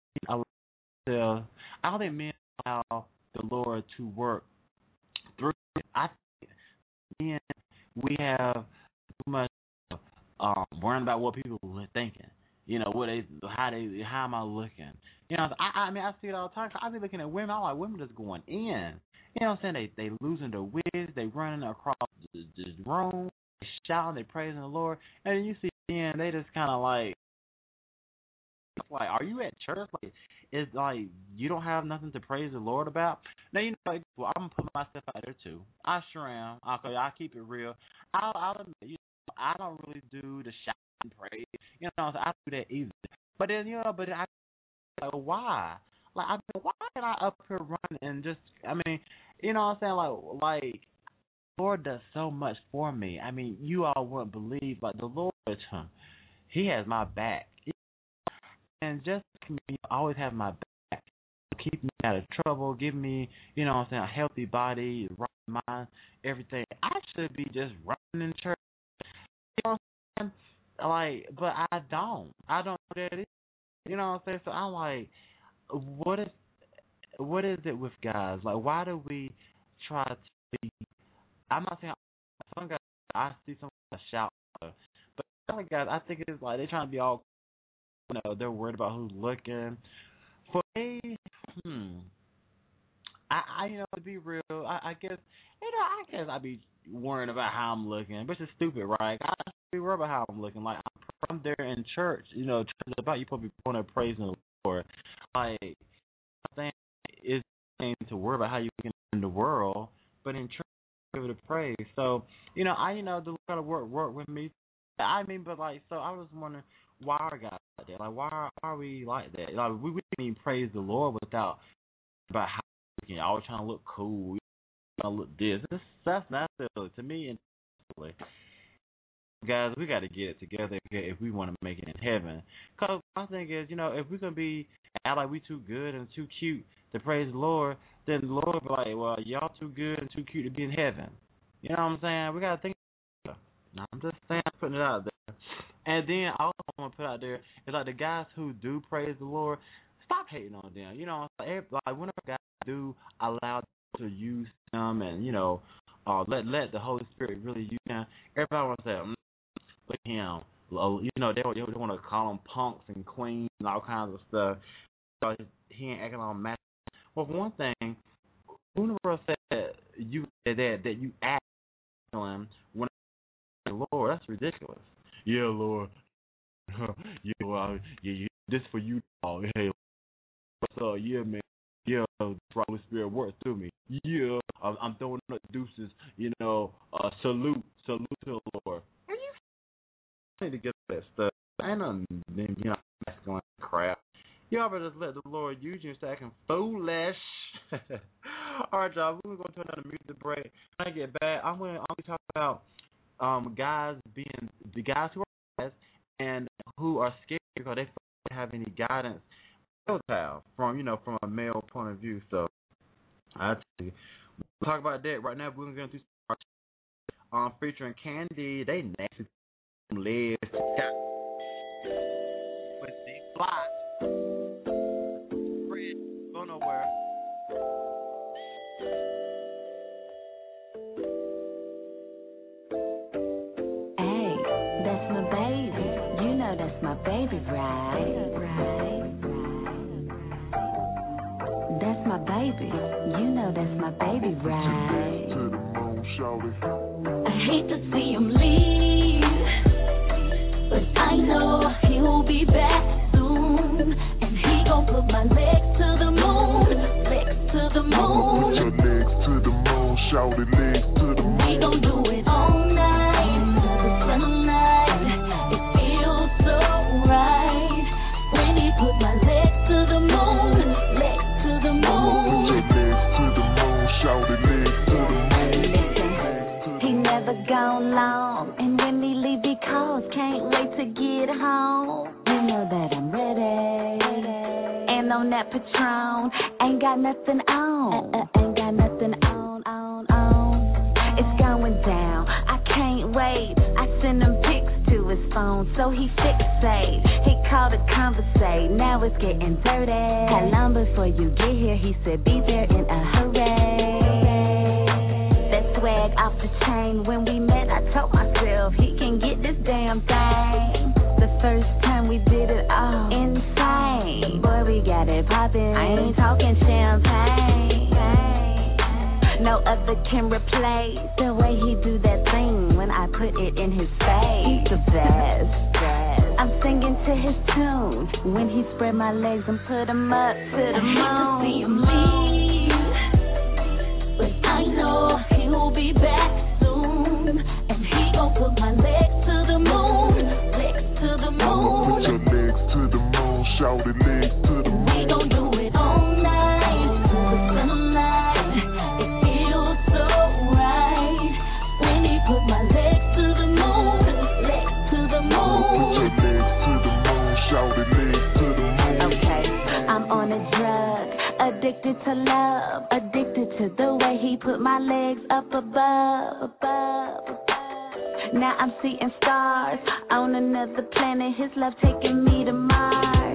men allow the Lord to work through it. I think men, we have too much worrying about what people are thinking. You know, how am I looking? You know, I mean, I see it all the time. I be looking at women. I'm like, women just going in. You know what I'm saying? They losing their wigs. They running across the room. They shouting. They praising the Lord. And then you see men, they just kind of like, are you at church? Like, it's like you don't have nothing to praise the Lord about. Now, you know, well, I'm gonna put myself out there too. I sure am. I keep it real. I'll admit, you know, I don't really do the shout and praise. You know, I do that either. But then, you know, I like, why? Like, I mean, why can I up here run and just? I mean, you know what I'm saying? Like, the Lord does so much for me. I mean, you all wouldn't believe, but the Lord, He has my back. And just always have my back, keep me out of trouble, give me, you know what I'm saying, a healthy body, right mind, everything. I should be just running in church. You know what I'm saying? Like, but I don't know that it is. You know what I'm saying? So I'm like, what is it with guys? Like, why do we try to be, I'm not saying, some guys, I see some guys shout, but other guys, I think it's like they're trying to be all, you know, they're worried about who's looking. For me, I you know, to be real, I guess, you know, I be worrying about how I'm looking, which is stupid, right? I should be worried about how I'm looking. Like, I'm there in church, you know, church is about you supposed to be going and praising the Lord. Like, I'm saying it's to worry about how you look in the world, but in church, you're able to praise. So, you know, the Lord got to work with me. I mean, but like, so I was wondering, why are guys like that? Like, why are we like that? Like, we can't even praise the Lord without about how we can always trying to look cool, trying to look this. That's not silly to me. And guys, we got to get it together if we want to make it in heaven. Because my thing is, you know, if we're going to be act like we too good and too cute to praise the Lord, then the Lord will be like, well, y'all too good and too cute to be in heaven. You know what I'm saying? We got to think. I'm just saying, putting it out there. And then also I want to put out there is like the guys who do praise the Lord, stop hating on them. You know, like whenever guys do allow them to use them and, you know, let the Holy Spirit really use them, everybody wants to say, look at him. You know, they want to call them punks and queens and all kinds of stuff. So he ain't acting on match. Well, for one thing, who never said that you act on him when Lord, that's ridiculous. Yeah, Lord. This for you, dog. Hey, what's up? Yeah, man. Yeah, the Holy Spirit works through me. Yeah, I'm throwing up deuces. You know, salute to the Lord. Are you need to get that stuff? I know, you know, that's going crap. Y'all better just let the Lord use you instead of acting foolish. All right, y'all. We're going to turn on the music break. When I get back, I'm going to talk about guys being the guys who are guys and who are scared because they don't have any guidance from a male point of view. So I tell you, we'll talk about that right now. We're going to do featuring Candy. They nasty legs. With the fly. Fred, go nowhere. That's my baby, right? That's my baby. You know that's my baby, right? I hate to see him leave, but I know he'll be back soon, and he gon' shouty legs to the moon. We gon' do it all night, the sunlight. It feels so right when he put my legs to the moon, legs to the moon. Put your legs to the moon, shouty legs to the moon. Listen, he never gone long, and when he leave because can't wait to get home. You know that I'm ready, and on that Patron, ain't got nothing on, ain't got nothing on. It's going down, I can't wait. I send him pics to his phone, so he fixate. He called to conversate, now it's getting dirty. How long before you get here? He said be there in a hurry. That swag off the chain. When we met, I told myself he can get this damn thing. The first time we did it all, insane. Boy, we got it poppin'. I ain't talking champagne. No other can replace the way he do that thing when I put it in his face. He's the best. I'm singing to his tune when he spread my legs and put them up to the moon. See him leave, but I know he'll be back soon, and he gon' put my legs to the moon, legs to the moon. Put your legs to the moon, shouty legs to the moon. We gon' do it all night, the sunlight. It feels so right when he put my legs to the moon, legs to the moon. Put your legs to the moon, shouty legs to the moon. Okay, I'm on a drug, addicted to love, addicted to the way he put my legs up above. Now I'm seeing stars on another planet. His love taking me to Mars.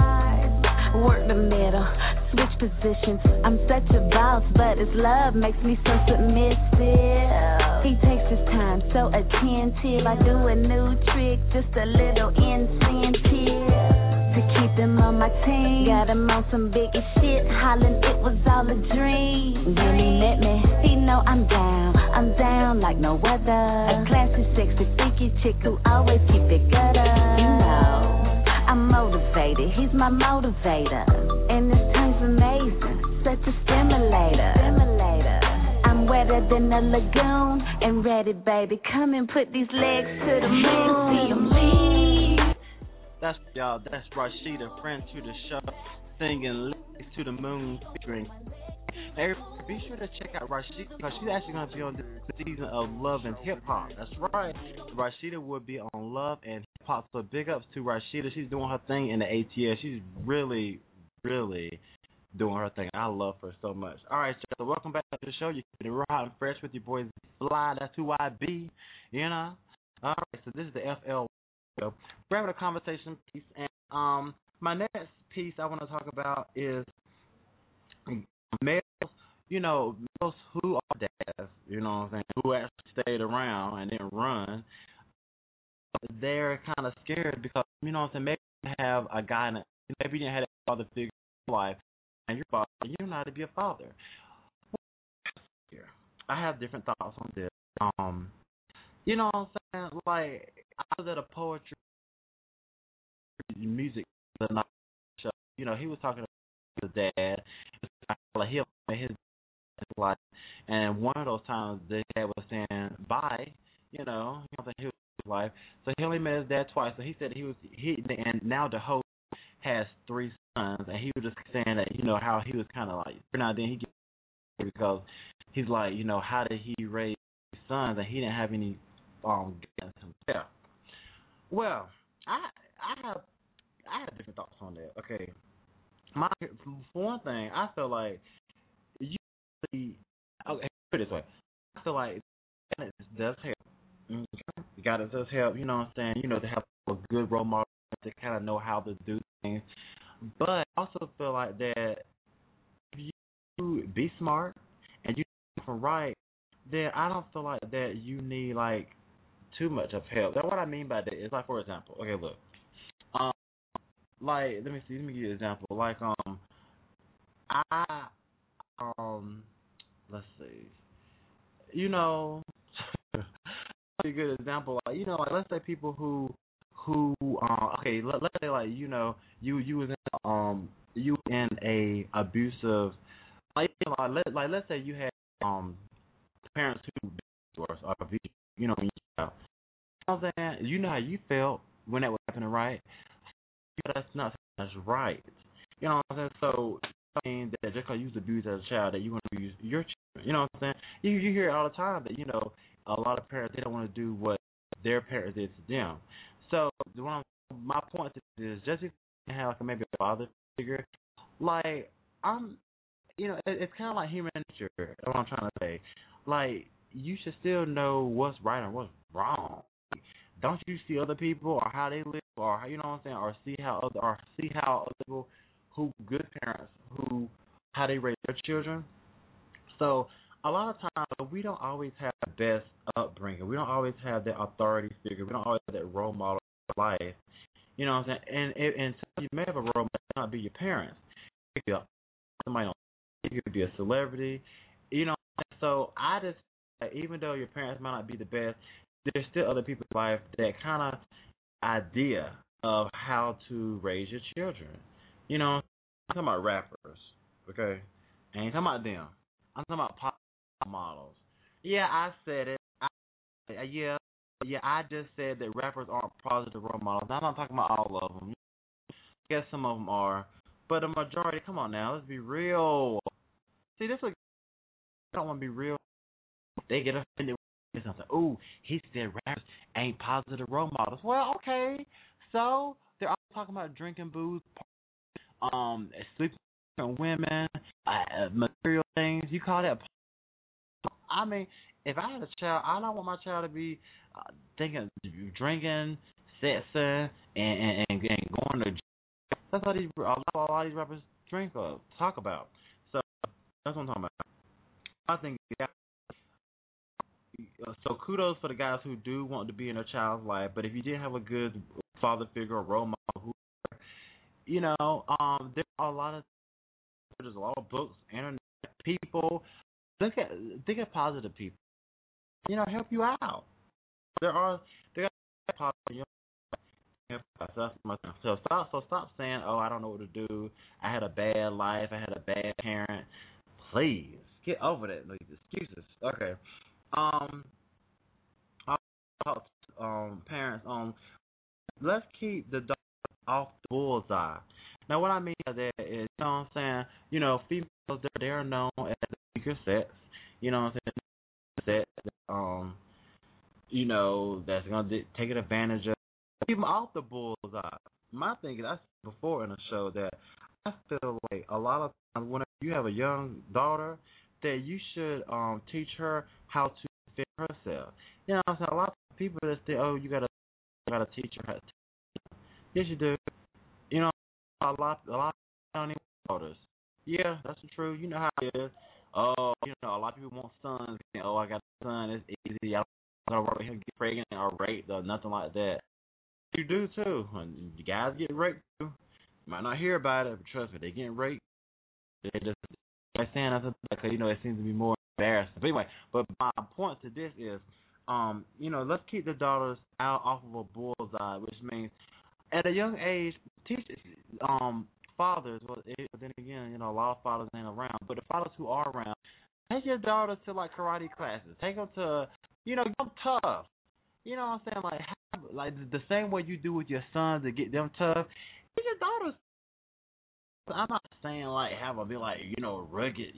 Work the middle, switch positions. I'm such a boss, but his love makes me so submissive. He takes his time, so attentive. I do a new trick, just a little incentive to keep him on my team. Got him on some bigger shit, hollering it was all a dream. When he met me, he know I'm down like no other. A classy, sexy, freaky chick who always keep it gutter. You know, I'm motivated, he's my motivator, and this tongue's amazing, such a stimulator. I'm wetter than a lagoon, and ready, baby, come and put these legs to the moon. See him leave. That's y'all. That's Rashida, friend to the show, singing "Legs to the Moon" featuring. Everybody, be sure to check out Rashida because she's actually going to be on the season of Love and Hip Hop. That's right. Rashida will be on Love and Hip Hop. So big ups to Rashida. She's doing her thing in the ATL. She's really, really doing her thing. I love her so much. All right, so welcome back to the show. You're keeping it raw and fresh with your boys Fly. That's who I be. You know. All right. So this is the FL. So we're having a conversation piece, and my next piece I want to talk about is males. You know, males who are dads. You know what I'm saying? Who actually stayed around and didn't run. They're kind of scared because you know what I'm saying. Maybe you have a guy, maybe you didn't have a father figure in your life, and your father, you know how to be a father. I have different thoughts on this. You know what I'm saying? Like, I was at a poetry music show. You know, he was talking to his dad. Him and his life. And one of those times, the dad was saying bye. You know, he was his life. So he only met his dad twice. So he said and now the host has 3 sons, and he was just saying that you know how he was kind of like every now and then he gets because he's like you know how did he raise sons and he didn't have any guidance himself. Well, I have different thoughts on that. Okay, for one thing, I feel like okay, put it this way. I feel like guidance does help. Okay? Guidance does help. You know what I'm saying? You know to have a good role model to kind of know how to do things. But I also feel like that if you be smart and you do something right, then I don't feel like that you need like too much of help. Now, what I mean by that is like, for example, okay, look, like let me give you an example. Like let's see, you know, a good example. Like, you know, like let's say people who okay, let's say like you know you was in a abusive like let's say you had parents who divorce or you know, when you know what I'm saying? You know how you felt when that was happening, right? That's not that's right. You know what I'm saying? So I mean that just because you was abused as a child that you want to abuse your children. You know what I'm saying? You hear it all the time that, you know, a lot of parents, they don't want to do what their parents did to them. So my point is just if you have like maybe a father figure, like you know, it's kind of like human nature. That's what I'm trying to say. Like, you should still know what's right and what's wrong. Don't you see other people or how they live, or you know what I'm saying, or see how other people who good parents how they raise their children. So a lot of times we don't always have the best upbringing. We don't always have that authority figure. We don't always have that role model of life. You know what I'm saying? And so you may have a role model, it might not be your parents. It could be somebody on, it could be a celebrity. You know, so I just, even though your parents might not be the best, there's still other people in life that kind of idea of how to raise your children. You know, I'm talking about rappers, okay? I ain't talking about them. I'm talking about pop models. Yeah, I said it. I just said that rappers aren't positive role models. I'm not talking about all of them. I guess some of them are, but the majority. Come on now, let's be real. See, this is, I don't want to be real. They get offended with something. Ooh, he said rappers ain't positive role models. Well, okay, so they're all talking about drinking booze, sleeping with women, material things. You call that? I mean, if I had a child, I don't want my child to be thinking, drinking, sexing, and going to jail. That's what a lot of these rappers drink or talk about. So that's what I'm talking about. I think so. Kudos for the guys who do want to be in their child's life. But if you didn't have a good father figure or role model, you know, there's a lot of books, internet, people. Think of positive people. You know, help you out. There are positive. So stop saying, oh, I don't know what to do. I had a bad life. I had a bad parent. Please get over that. Like, excuses. Okay. Parents. Let's keep the dog off the bullseye. Now, what I mean by that is, you know what I'm saying? You know, females, they're known as the weaker sex. You know what I'm saying? Sex, you know, that's going to take advantage of. Keep them off the bullseye. My thing is, I said before in the show that I feel like a lot of times whenever you have a young daughter, that you should teach her how to defend herself. You know what I'm saying? A lot of people that say, oh, you gotta teach her how to. Yes, you do. You know, a lot of people don't even daughters. Yeah, that's true. You know how it is. Oh, you know, a lot of people want sons. Oh, I got a son. It's easy. I don't worry about him get pregnant or raped or nothing like that. You do too. When the guys get raped too. You might not hear about it, but trust me, they get raped. They just saying that's because, you know, it seems to be more embarrassing. But anyway, but my point to this is, you know, let's keep the daughters out off of a bullseye, which means at a young age, teach fathers. Well, then again, you know, a lot of fathers ain't around, but the fathers who are around, take your daughters to like karate classes. Take them to, you know, get them tough. You know what I'm saying? Like the same way you do with your sons to get them tough, get your daughters. I'm not saying like have them be like, you know, rugged,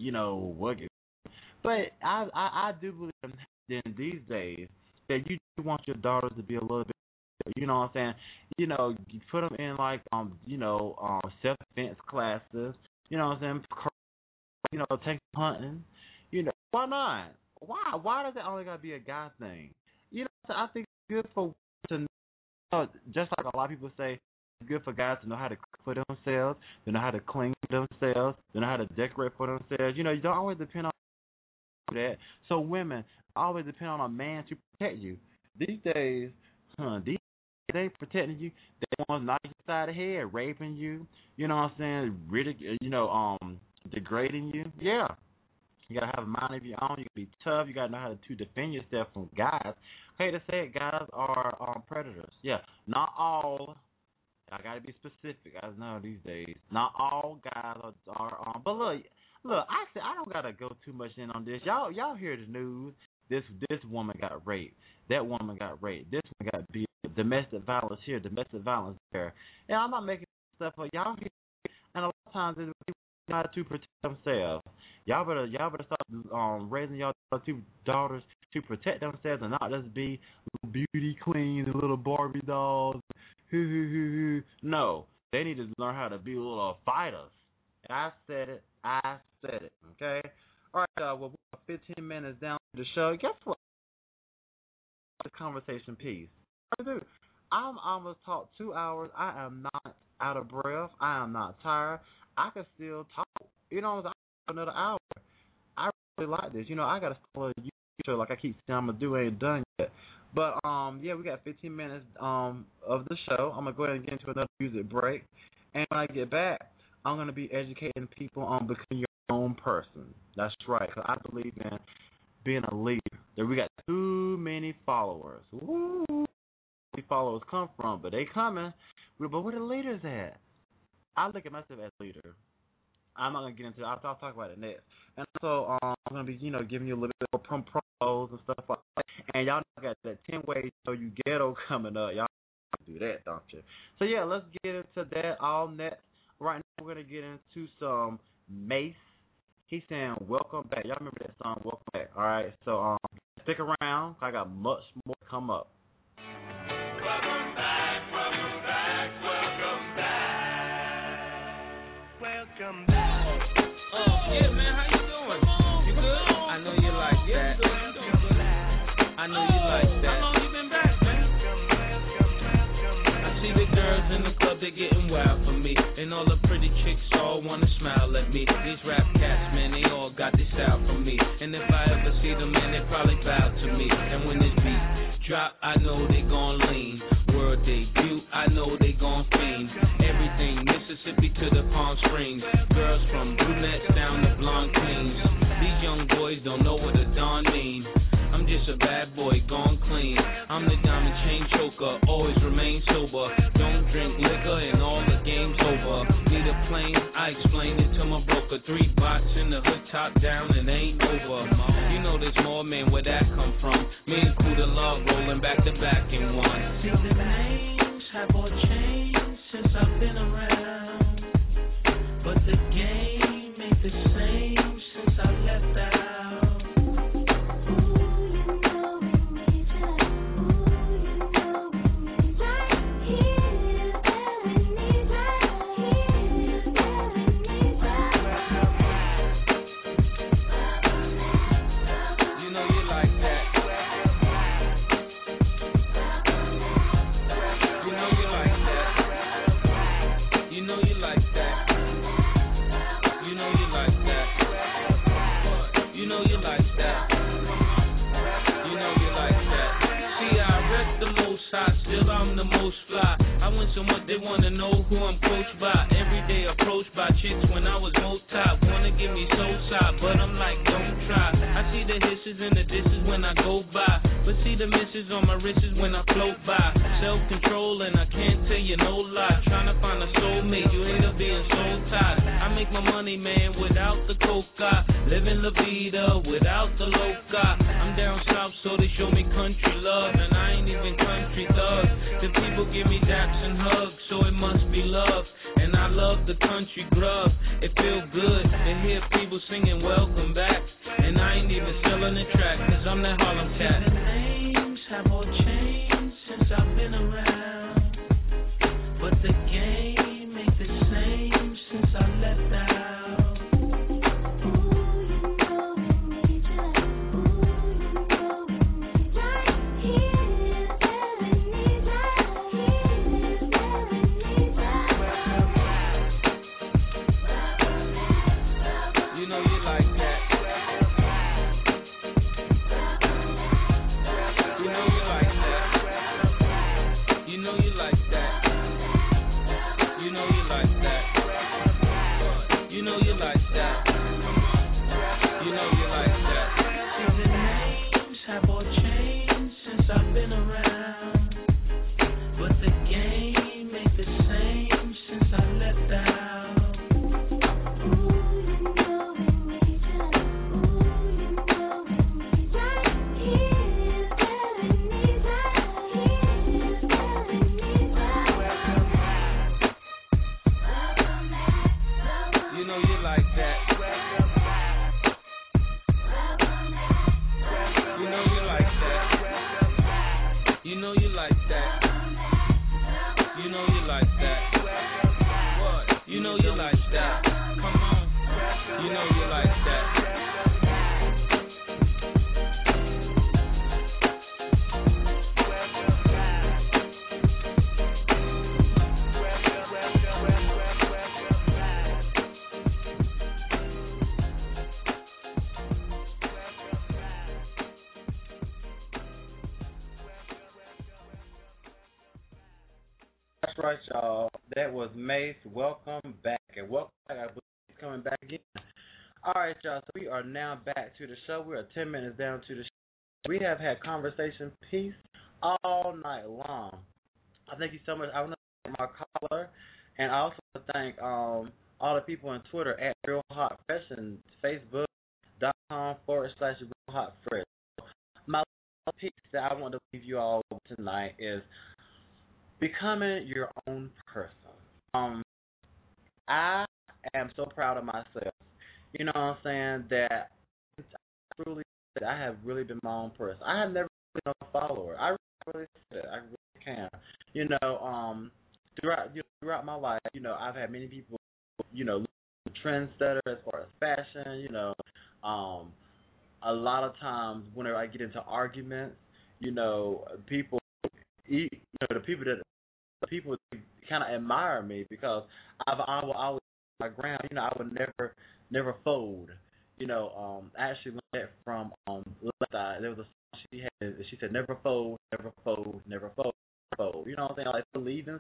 but I do believe in these days that you do want your daughters to be a little bit, you know what I'm saying? You know, you put them in like self-defense classes. You know what I'm saying? You know, take hunting. You know, why not? Why does it only gotta be a guy thing? You know, so I think it's good for to know, just like a lot of people say, it's good for guys to know how to cook for themselves, to know how to clean for themselves, to know how to decorate for themselves. You know, you don't always depend on that. So women always depend on a man to protect you. These days, they ain't protecting you. They want to knock you side of the head, raping you. You know what I'm saying? Degrading you. Yeah. You gotta have a mind of your own. You gotta be tough. You gotta know how to defend yourself from guys. I hate to say it, guys are predators. Yeah, not all. I gotta be specific. I know these days, not all guys are. But look, Look, I said I don't gotta go too much in on this. Y'all hear the news? This woman got raped. That woman got raped. This one got beat. Domestic violence here. Domestic violence there. And I'm not making stuff up. Y'all hear? And a lot of times it's not to protect themselves. Y'all better start raising y'all two daughters to protect themselves and not just be little beauty queens and little Barbie dolls. No, they need to learn how to be little fighters. I said it. Okay. All right. Well, we're 15 minutes down the show. Guess what? The conversation piece. I'm almost talked 2 hours. I am not out of breath. I am not tired. I can still talk. You know, another hour. I really like this. You know, I got to start a YouTube show like I keep saying I'm going to do. Ain't done yet. But, yeah, we got 15 minutes of the show. I'm going to go ahead and get into another music break. And when I get back, I'm going to be educating people on becoming your own person. That's right, because I believe in being a leader. That we got too many followers. Woo! Where followers come from, but they coming. But where the leaders at? I look at myself as a leader. I'm not going to get into it. I'll talk about it next. And so I'm going to be, giving you a little bit more promos and stuff like that. And y'all got that 10 ways so you ghetto coming up. Y'all do that, don't you? So, yeah, let's get into that all next. Right now, we're going to get into some Mace. He's saying, welcome back. Y'all remember that song, Welcome Back. All right, so stick around. I got much more to come up. Welcome back, welcome back, welcome back. Welcome back. Yeah, man, how you doing? You good? I know you like that. I know you like that. How long you been back, man? I see the girls in the club, they getting wild for me. And all the pretty chicks all wanna smile at me. These rap cats, man, they all got this style from me. And if I ever see them, man, they probably bow to me. And when this beat drop, I know they gon' lean. World debut, I know they gon' fiend. Everything Mississippi to the Palm Springs. Girls from brunettes down to blonde queens. These young boys don't know what a Don mean. I'm just a bad boy, gone clean. I'm the diamond chain choker, always remain sober. Don't drink liquor and all the game's over. Need a plane, I explained it to my broker. 3 bots in the hood, top down, and ain't over. You know there's more, man, where that come from? Me and Kuda Love rolling back to back in one. See the names have all changed since I've been around, but the game ain't the same since I left out. Still I'm the most fly. I win so much they wanna know who I'm coached by. Every day approached by chicks when I was most top. Wanna give me soul side, but I'm like, don't try. I see the hisses and the disses when I go by, but see the misses on my wrists when I float by. Self-control and I can't tell you no lie. Trying to find a soulmate, you hate her being soul tied. I make my money, man, without the coca. Living La Vida without the loca. I'm down south, so they show me country love, and I ain't even country thug. The people give me daps and hugs, so it must be love. And I love the country grub. It feel good to hear people singing welcome back. And I ain't even selling the track, cause I'm that Harlem cat. The names have all changed since I've been around, but the game ain't the same since I left out. that. Come on, you know you like that. That's right, y'all. That was Mace. Welcome back. And welcome back. I believe he's coming back again. All right, y'all. So we are now back to the show. We are 10 minutes down to the show. We have had conversation piece all night long. I thank you so much. I want to thank my caller, and I also want to thank all the people on Twitter at Real Hot Fresh and Facebook.com/Real Hot Fresh. My piece that I want to leave you all with tonight is becoming your own person. I am so proud of myself. You know what I'm saying? That I have really been my own person. I have never been a follower. I really said I really can. You know, throughout my life, you know, I've had many people, you know, trendsetter as far as fashion. You know, a lot of times whenever I get into arguments, you know, people the people kind of admire me because I will always my ground. You know, I would never fold. You know, I actually learned that from Left Eye. There was a song she had. She said, "Never fold, never fold, never fold, fold." You know what I'm saying? Like believing.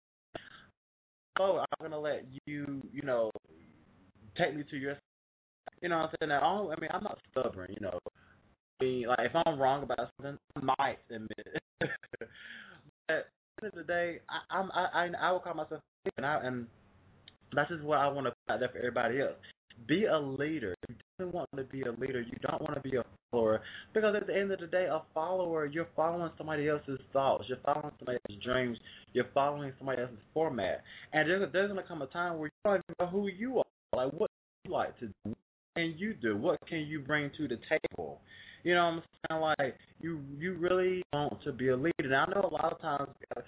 Oh, I'm gonna let you, you know, take me to your. You know what I'm saying? Now, I mean, I'm not stubborn. You know, I mean, like if I'm wrong about something, I might admit it. But at the end of the day, I will call myself and that's just what I want to put out there for everybody else. Be a leader. You don't want to be a leader. You don't want to be a follower. Because at the end of the day, a follower, you're following somebody else's thoughts. You're following somebody else's dreams. You're following somebody else's format. And there's going to come a time where you don't even know who you are. Like, what do you like to do? What can you do? What can you bring to the table? You know what I'm saying? Like, you really want to be a leader. Now, I know a lot of times,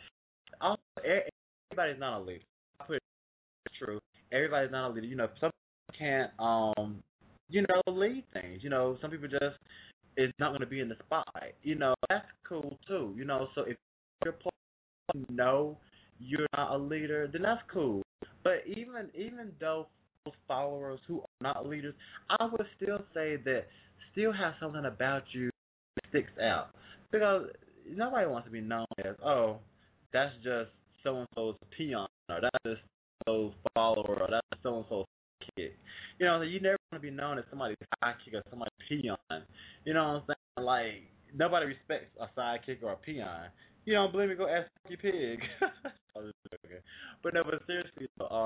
everybody's not a leader. I put it true. Everybody's not a leader. You know, some people can't, you know, lead things. You know, some people just is not going to be in the spotlight. You know, that's cool too. You know, so if you're know you're not a leader, then that's cool. But even though those followers who are not leaders, I would still say that still have something about you that sticks out. Because nobody wants to be known as, oh, that's just so-and-so's peon, or that's just so-and-so's follower, or that's so-and-so's kid. You know, you never want to be known as somebody's sidekick or somebody's peon. You know what I'm saying? Like, nobody respects a sidekick or a peon. You don't believe me? Go ask your pig. But no, but seriously,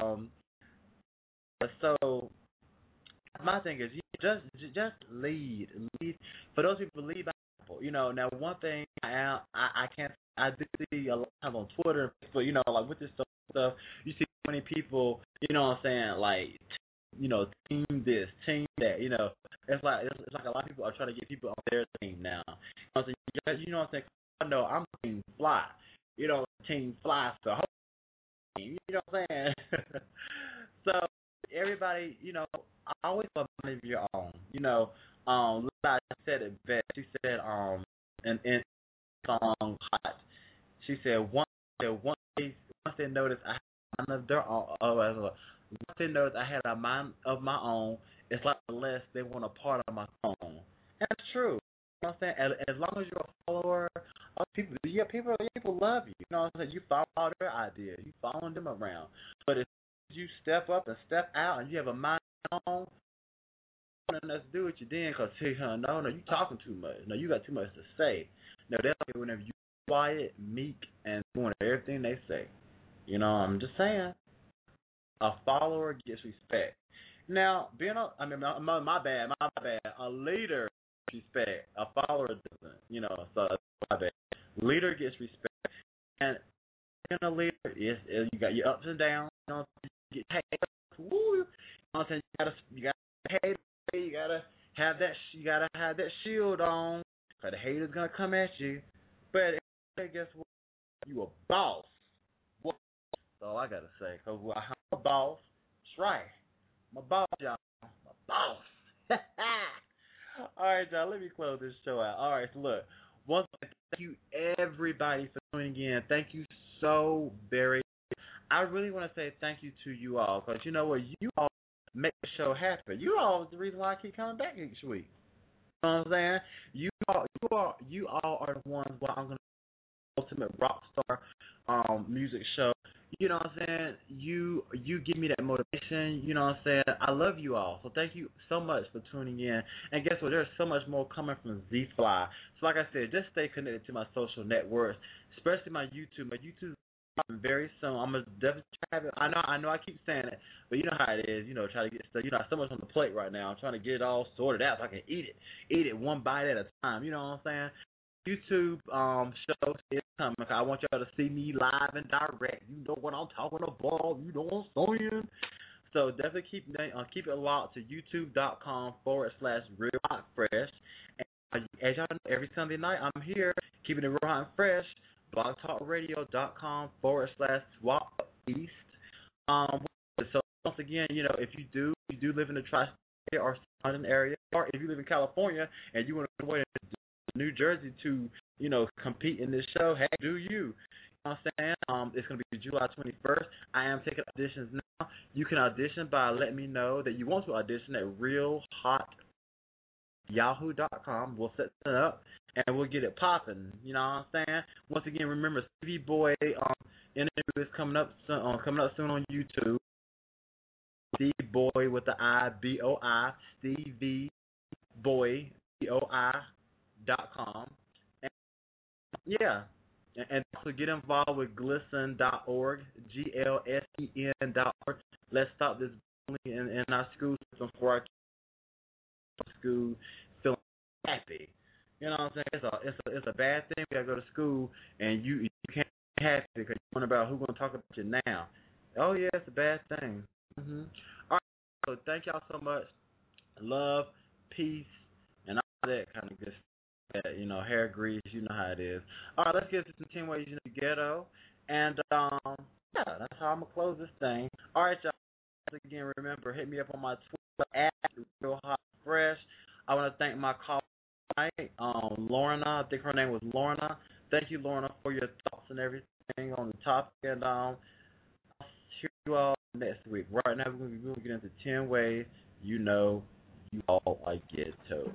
so my thing is, you just lead. For those people, lead by example. You know, now one thing I do see a lot of times on Twitter, but you know, like with this stuff, you see many people, you know what I'm saying, like, you know, team this, team that. You know, it's like a lot of people are trying to get people on their team now. You know what I'm saying? I know I'm Team Fly. You know, Team Fly stuff. You know what I'm saying? So everybody, you know, I always love one of your own. You know, I said it best. She said, in song Hot, she said once they noticed I had a mind of their own, once they noticed I had a mind of my own, it's like the less they want a part of my own. And that's true. You know what I'm saying? As long as you're a follower, people love you. You know what I'm saying? You follow their ideas. You following them around. But if you step up and step out and you have a mind on, nothing else to do with you then, because, no, you talking too much. No, you got too much to say. No, that's whenever you quiet, meek, and doing everything they say. You know, I'm just saying. A follower gets respect. Now, my bad. A leader gets respect. A follower doesn't. You know, so my bad. Leader gets respect. And being a leader is you got your ups and downs. You know, you get paid. Woo. You know what I'm saying? You gotta pay. You gotta have that shield on, cause the haters gonna come at you. But guess what? You a boss. That's all I gotta say. Cause I'm a boss. right. My boss, y'all. My boss. All right, y'all. Let me close this show out. All right, so look. Once again, thank you everybody for tuning in. Thank you so very much. I really want to say thank you to you all because you know what? You all make the show happen. You all is the reason why I keep coming back each week. You know what I'm saying? You all are the ones why I'm gonna ultimate rock star music show. You know what I'm saying? You give me that motivation. You know what I'm saying? I love you all. So thank you so much for tuning in. And guess what? There's so much more coming from Z Fly. So like I said, just stay connected to my social networks, especially my YouTube. My YouTube is coming very soon. I'm gonna definitely try to. I know. I keep saying it, but you know how it is. You know, try to get stuff. You know, so much on the plate right now. I'm trying to get it all sorted out so I can eat it one bite at a time. You know what I'm saying? YouTube show is coming. I want y'all to see me live and direct. You know what I'm talking about. You know what I'm saying. So definitely keep it locked to youtube.com/Real Hot Fresh. And as y'all know, every Sunday night I'm here keeping it real hot and fresh. blogtalkradio.com/Swap East. So once again, you know, if you do live in the tri-state or surrounding area, or if you live in California and you want to go away to New Jersey to, you know, compete in this show, hey, do you? You know what I'm saying? It's going to be July 21st. I am taking auditions now. You can audition by letting me know that you want to audition at realhotyahoo.com. We'll set it up and we'll get it popping. You know what I'm saying? Once again, remember Stevie Boy interview is coming up soon on YouTube. Stevie Boy with the I-B-O-I, Stevie Boy, B-O-I.com. And yeah, and also get involved with glisten.org, GLSEN.org. Let's stop this bullying in our school system for our school feeling happy. You know what I'm saying? It's a bad thing. We gotta go to school and you can't be happy because you wonder about who's gonna talk about you now. Oh yeah, it's a bad thing. All right, so thank y'all so much. Love, peace, and all that kind of good stuff. You know, hair grease, you know how it is. All right, let's get to some 10 ways you know the ghetto. And, yeah, that's how I'm going to close this thing. All right, y'all. Again, remember, hit me up on my Twitter, @RealHotFresh. I want to thank my caller tonight, Lorna. I think her name was Lorna. Thank you, Lorna, for your thoughts and everything on the topic. And I'll hear you all next week. Right now, we're going to get into 10 ways you know you all are ghetto.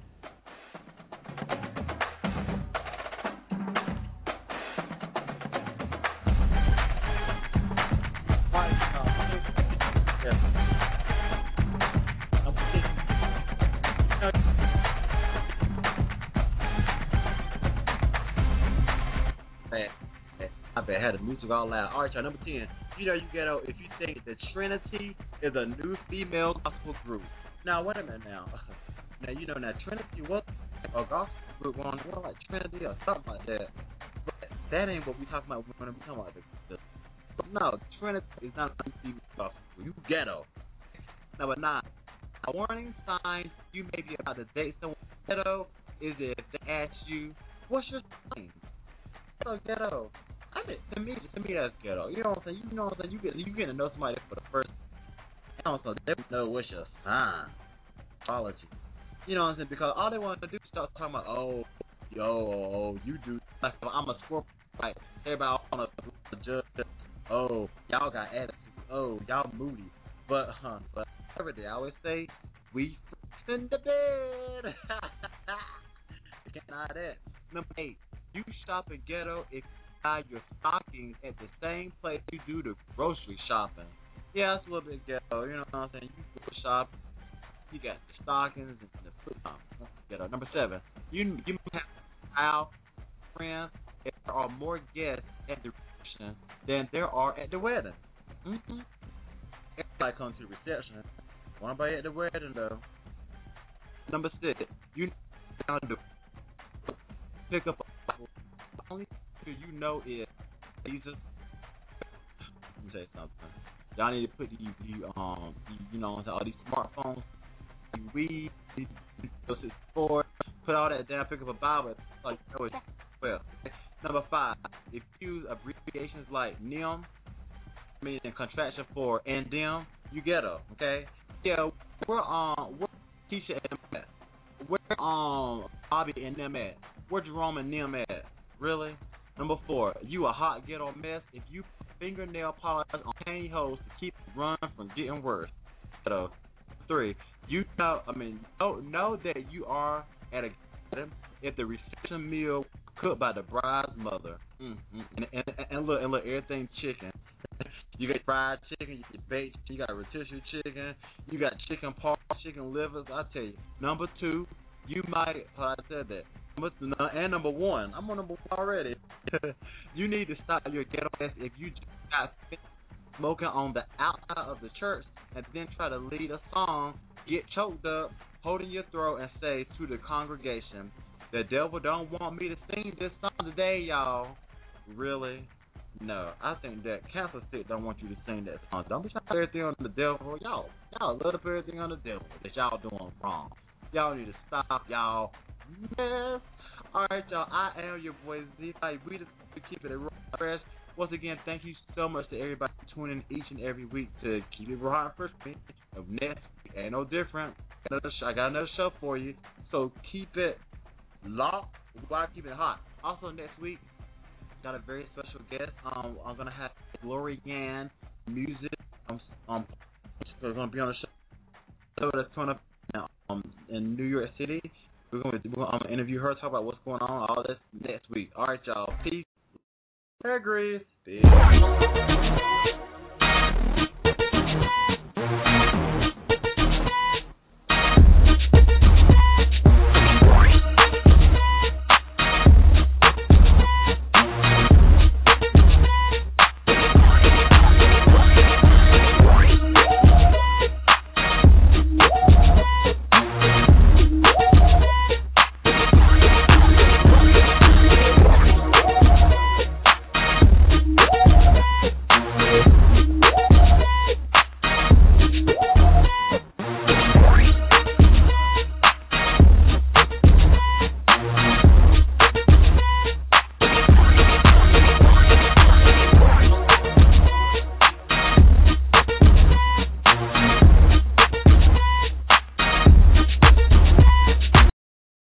I had the music all loud. All right, y'all. Number 10. You know you ghetto if you think the Trinity is a new female gospel group. Now wait a minute now. Now you know now Trinity was a gospel group on like Trinity or something like that. But that ain't what we talking about when we talking about no, Trinity is not a new female gospel group. You ghetto. Number 9. A warning sign you may be about to date someone ghetto is if they ask you, what's your name? So ghetto. I mean, to me that's ghetto. You know what I'm saying? You know what I'm saying? You get to know somebody for the first time, so they don't know what's your sign. Apology. You know what I'm saying? Because all they want to do is start talking about, you do. Like, I'm a Scorpio, right? Everybody want to judge. Oh, y'all got attitude. Oh, y'all moody. But every day I always say, we in the bed. You can't hide that. Number 8, you shop in ghetto if buy your stockings at the same place you do the grocery shopping. Yeah, it's a little bit ghetto, you know what I'm saying? You go shopping, you got the stockings and the food. That's ghetto. Number 7, you have our friends. If there are more guests at the reception than there are at the wedding. Everybody comes to the reception. One nobody at the wedding though. Number 6, you down to pick up a Bible. The only you know is Jesus. Let me say something. Y'all need to put you know all these smartphones. You read, put all that down, pick up a Bible. Like you know it's 12. Number 5, if you use abbreviations like NIM, meaning contraction for and them, you get her, okay? Yeah, where Keisha and them at? Where Bobby and them at? Where Jerome and them at? Really? Number 4, you a hot ghetto mess if you put fingernail polish on pantyhose to keep it run from getting worse. 3, you know that you are at a if the reception meal cooked by the bride's mother. And look, everything chicken. You got fried chicken, you got baked, you got rotisserie chicken, you got chicken parts, chicken livers. I tell you. Number 2, you might. I said that. Number 1, I'm on number 1 already. You need to stop your ghetto ass if you just got smoking on the outside of the church and then try to lead a song, get choked up, holding your throat, and say to the congregation, "The devil don't want me to sing this song today, y'all." Really? No, I think that Cancer Stick don't want you to sing that song. Don't be trying to put everything on the devil. Y'all love to put everything on the devil that y'all doing wrong. Y'all need to stop, y'all. Yes. All right, y'all. I am your boy Z. We just keep it raw and fresh. Once again, thank you so much to everybody tuning in each and every week to keep it raw and fresh. Of next week ain't no different. I got another show for you, so keep it locked while keep it hot. Also next week, got a very special guest. I'm gonna have Glory Gann music. We're gonna be on the show that's coming up in New York City. We're gonna interview her, talk about what's going on, all this next week. All right, y'all. Peace. Hair grease. Peace.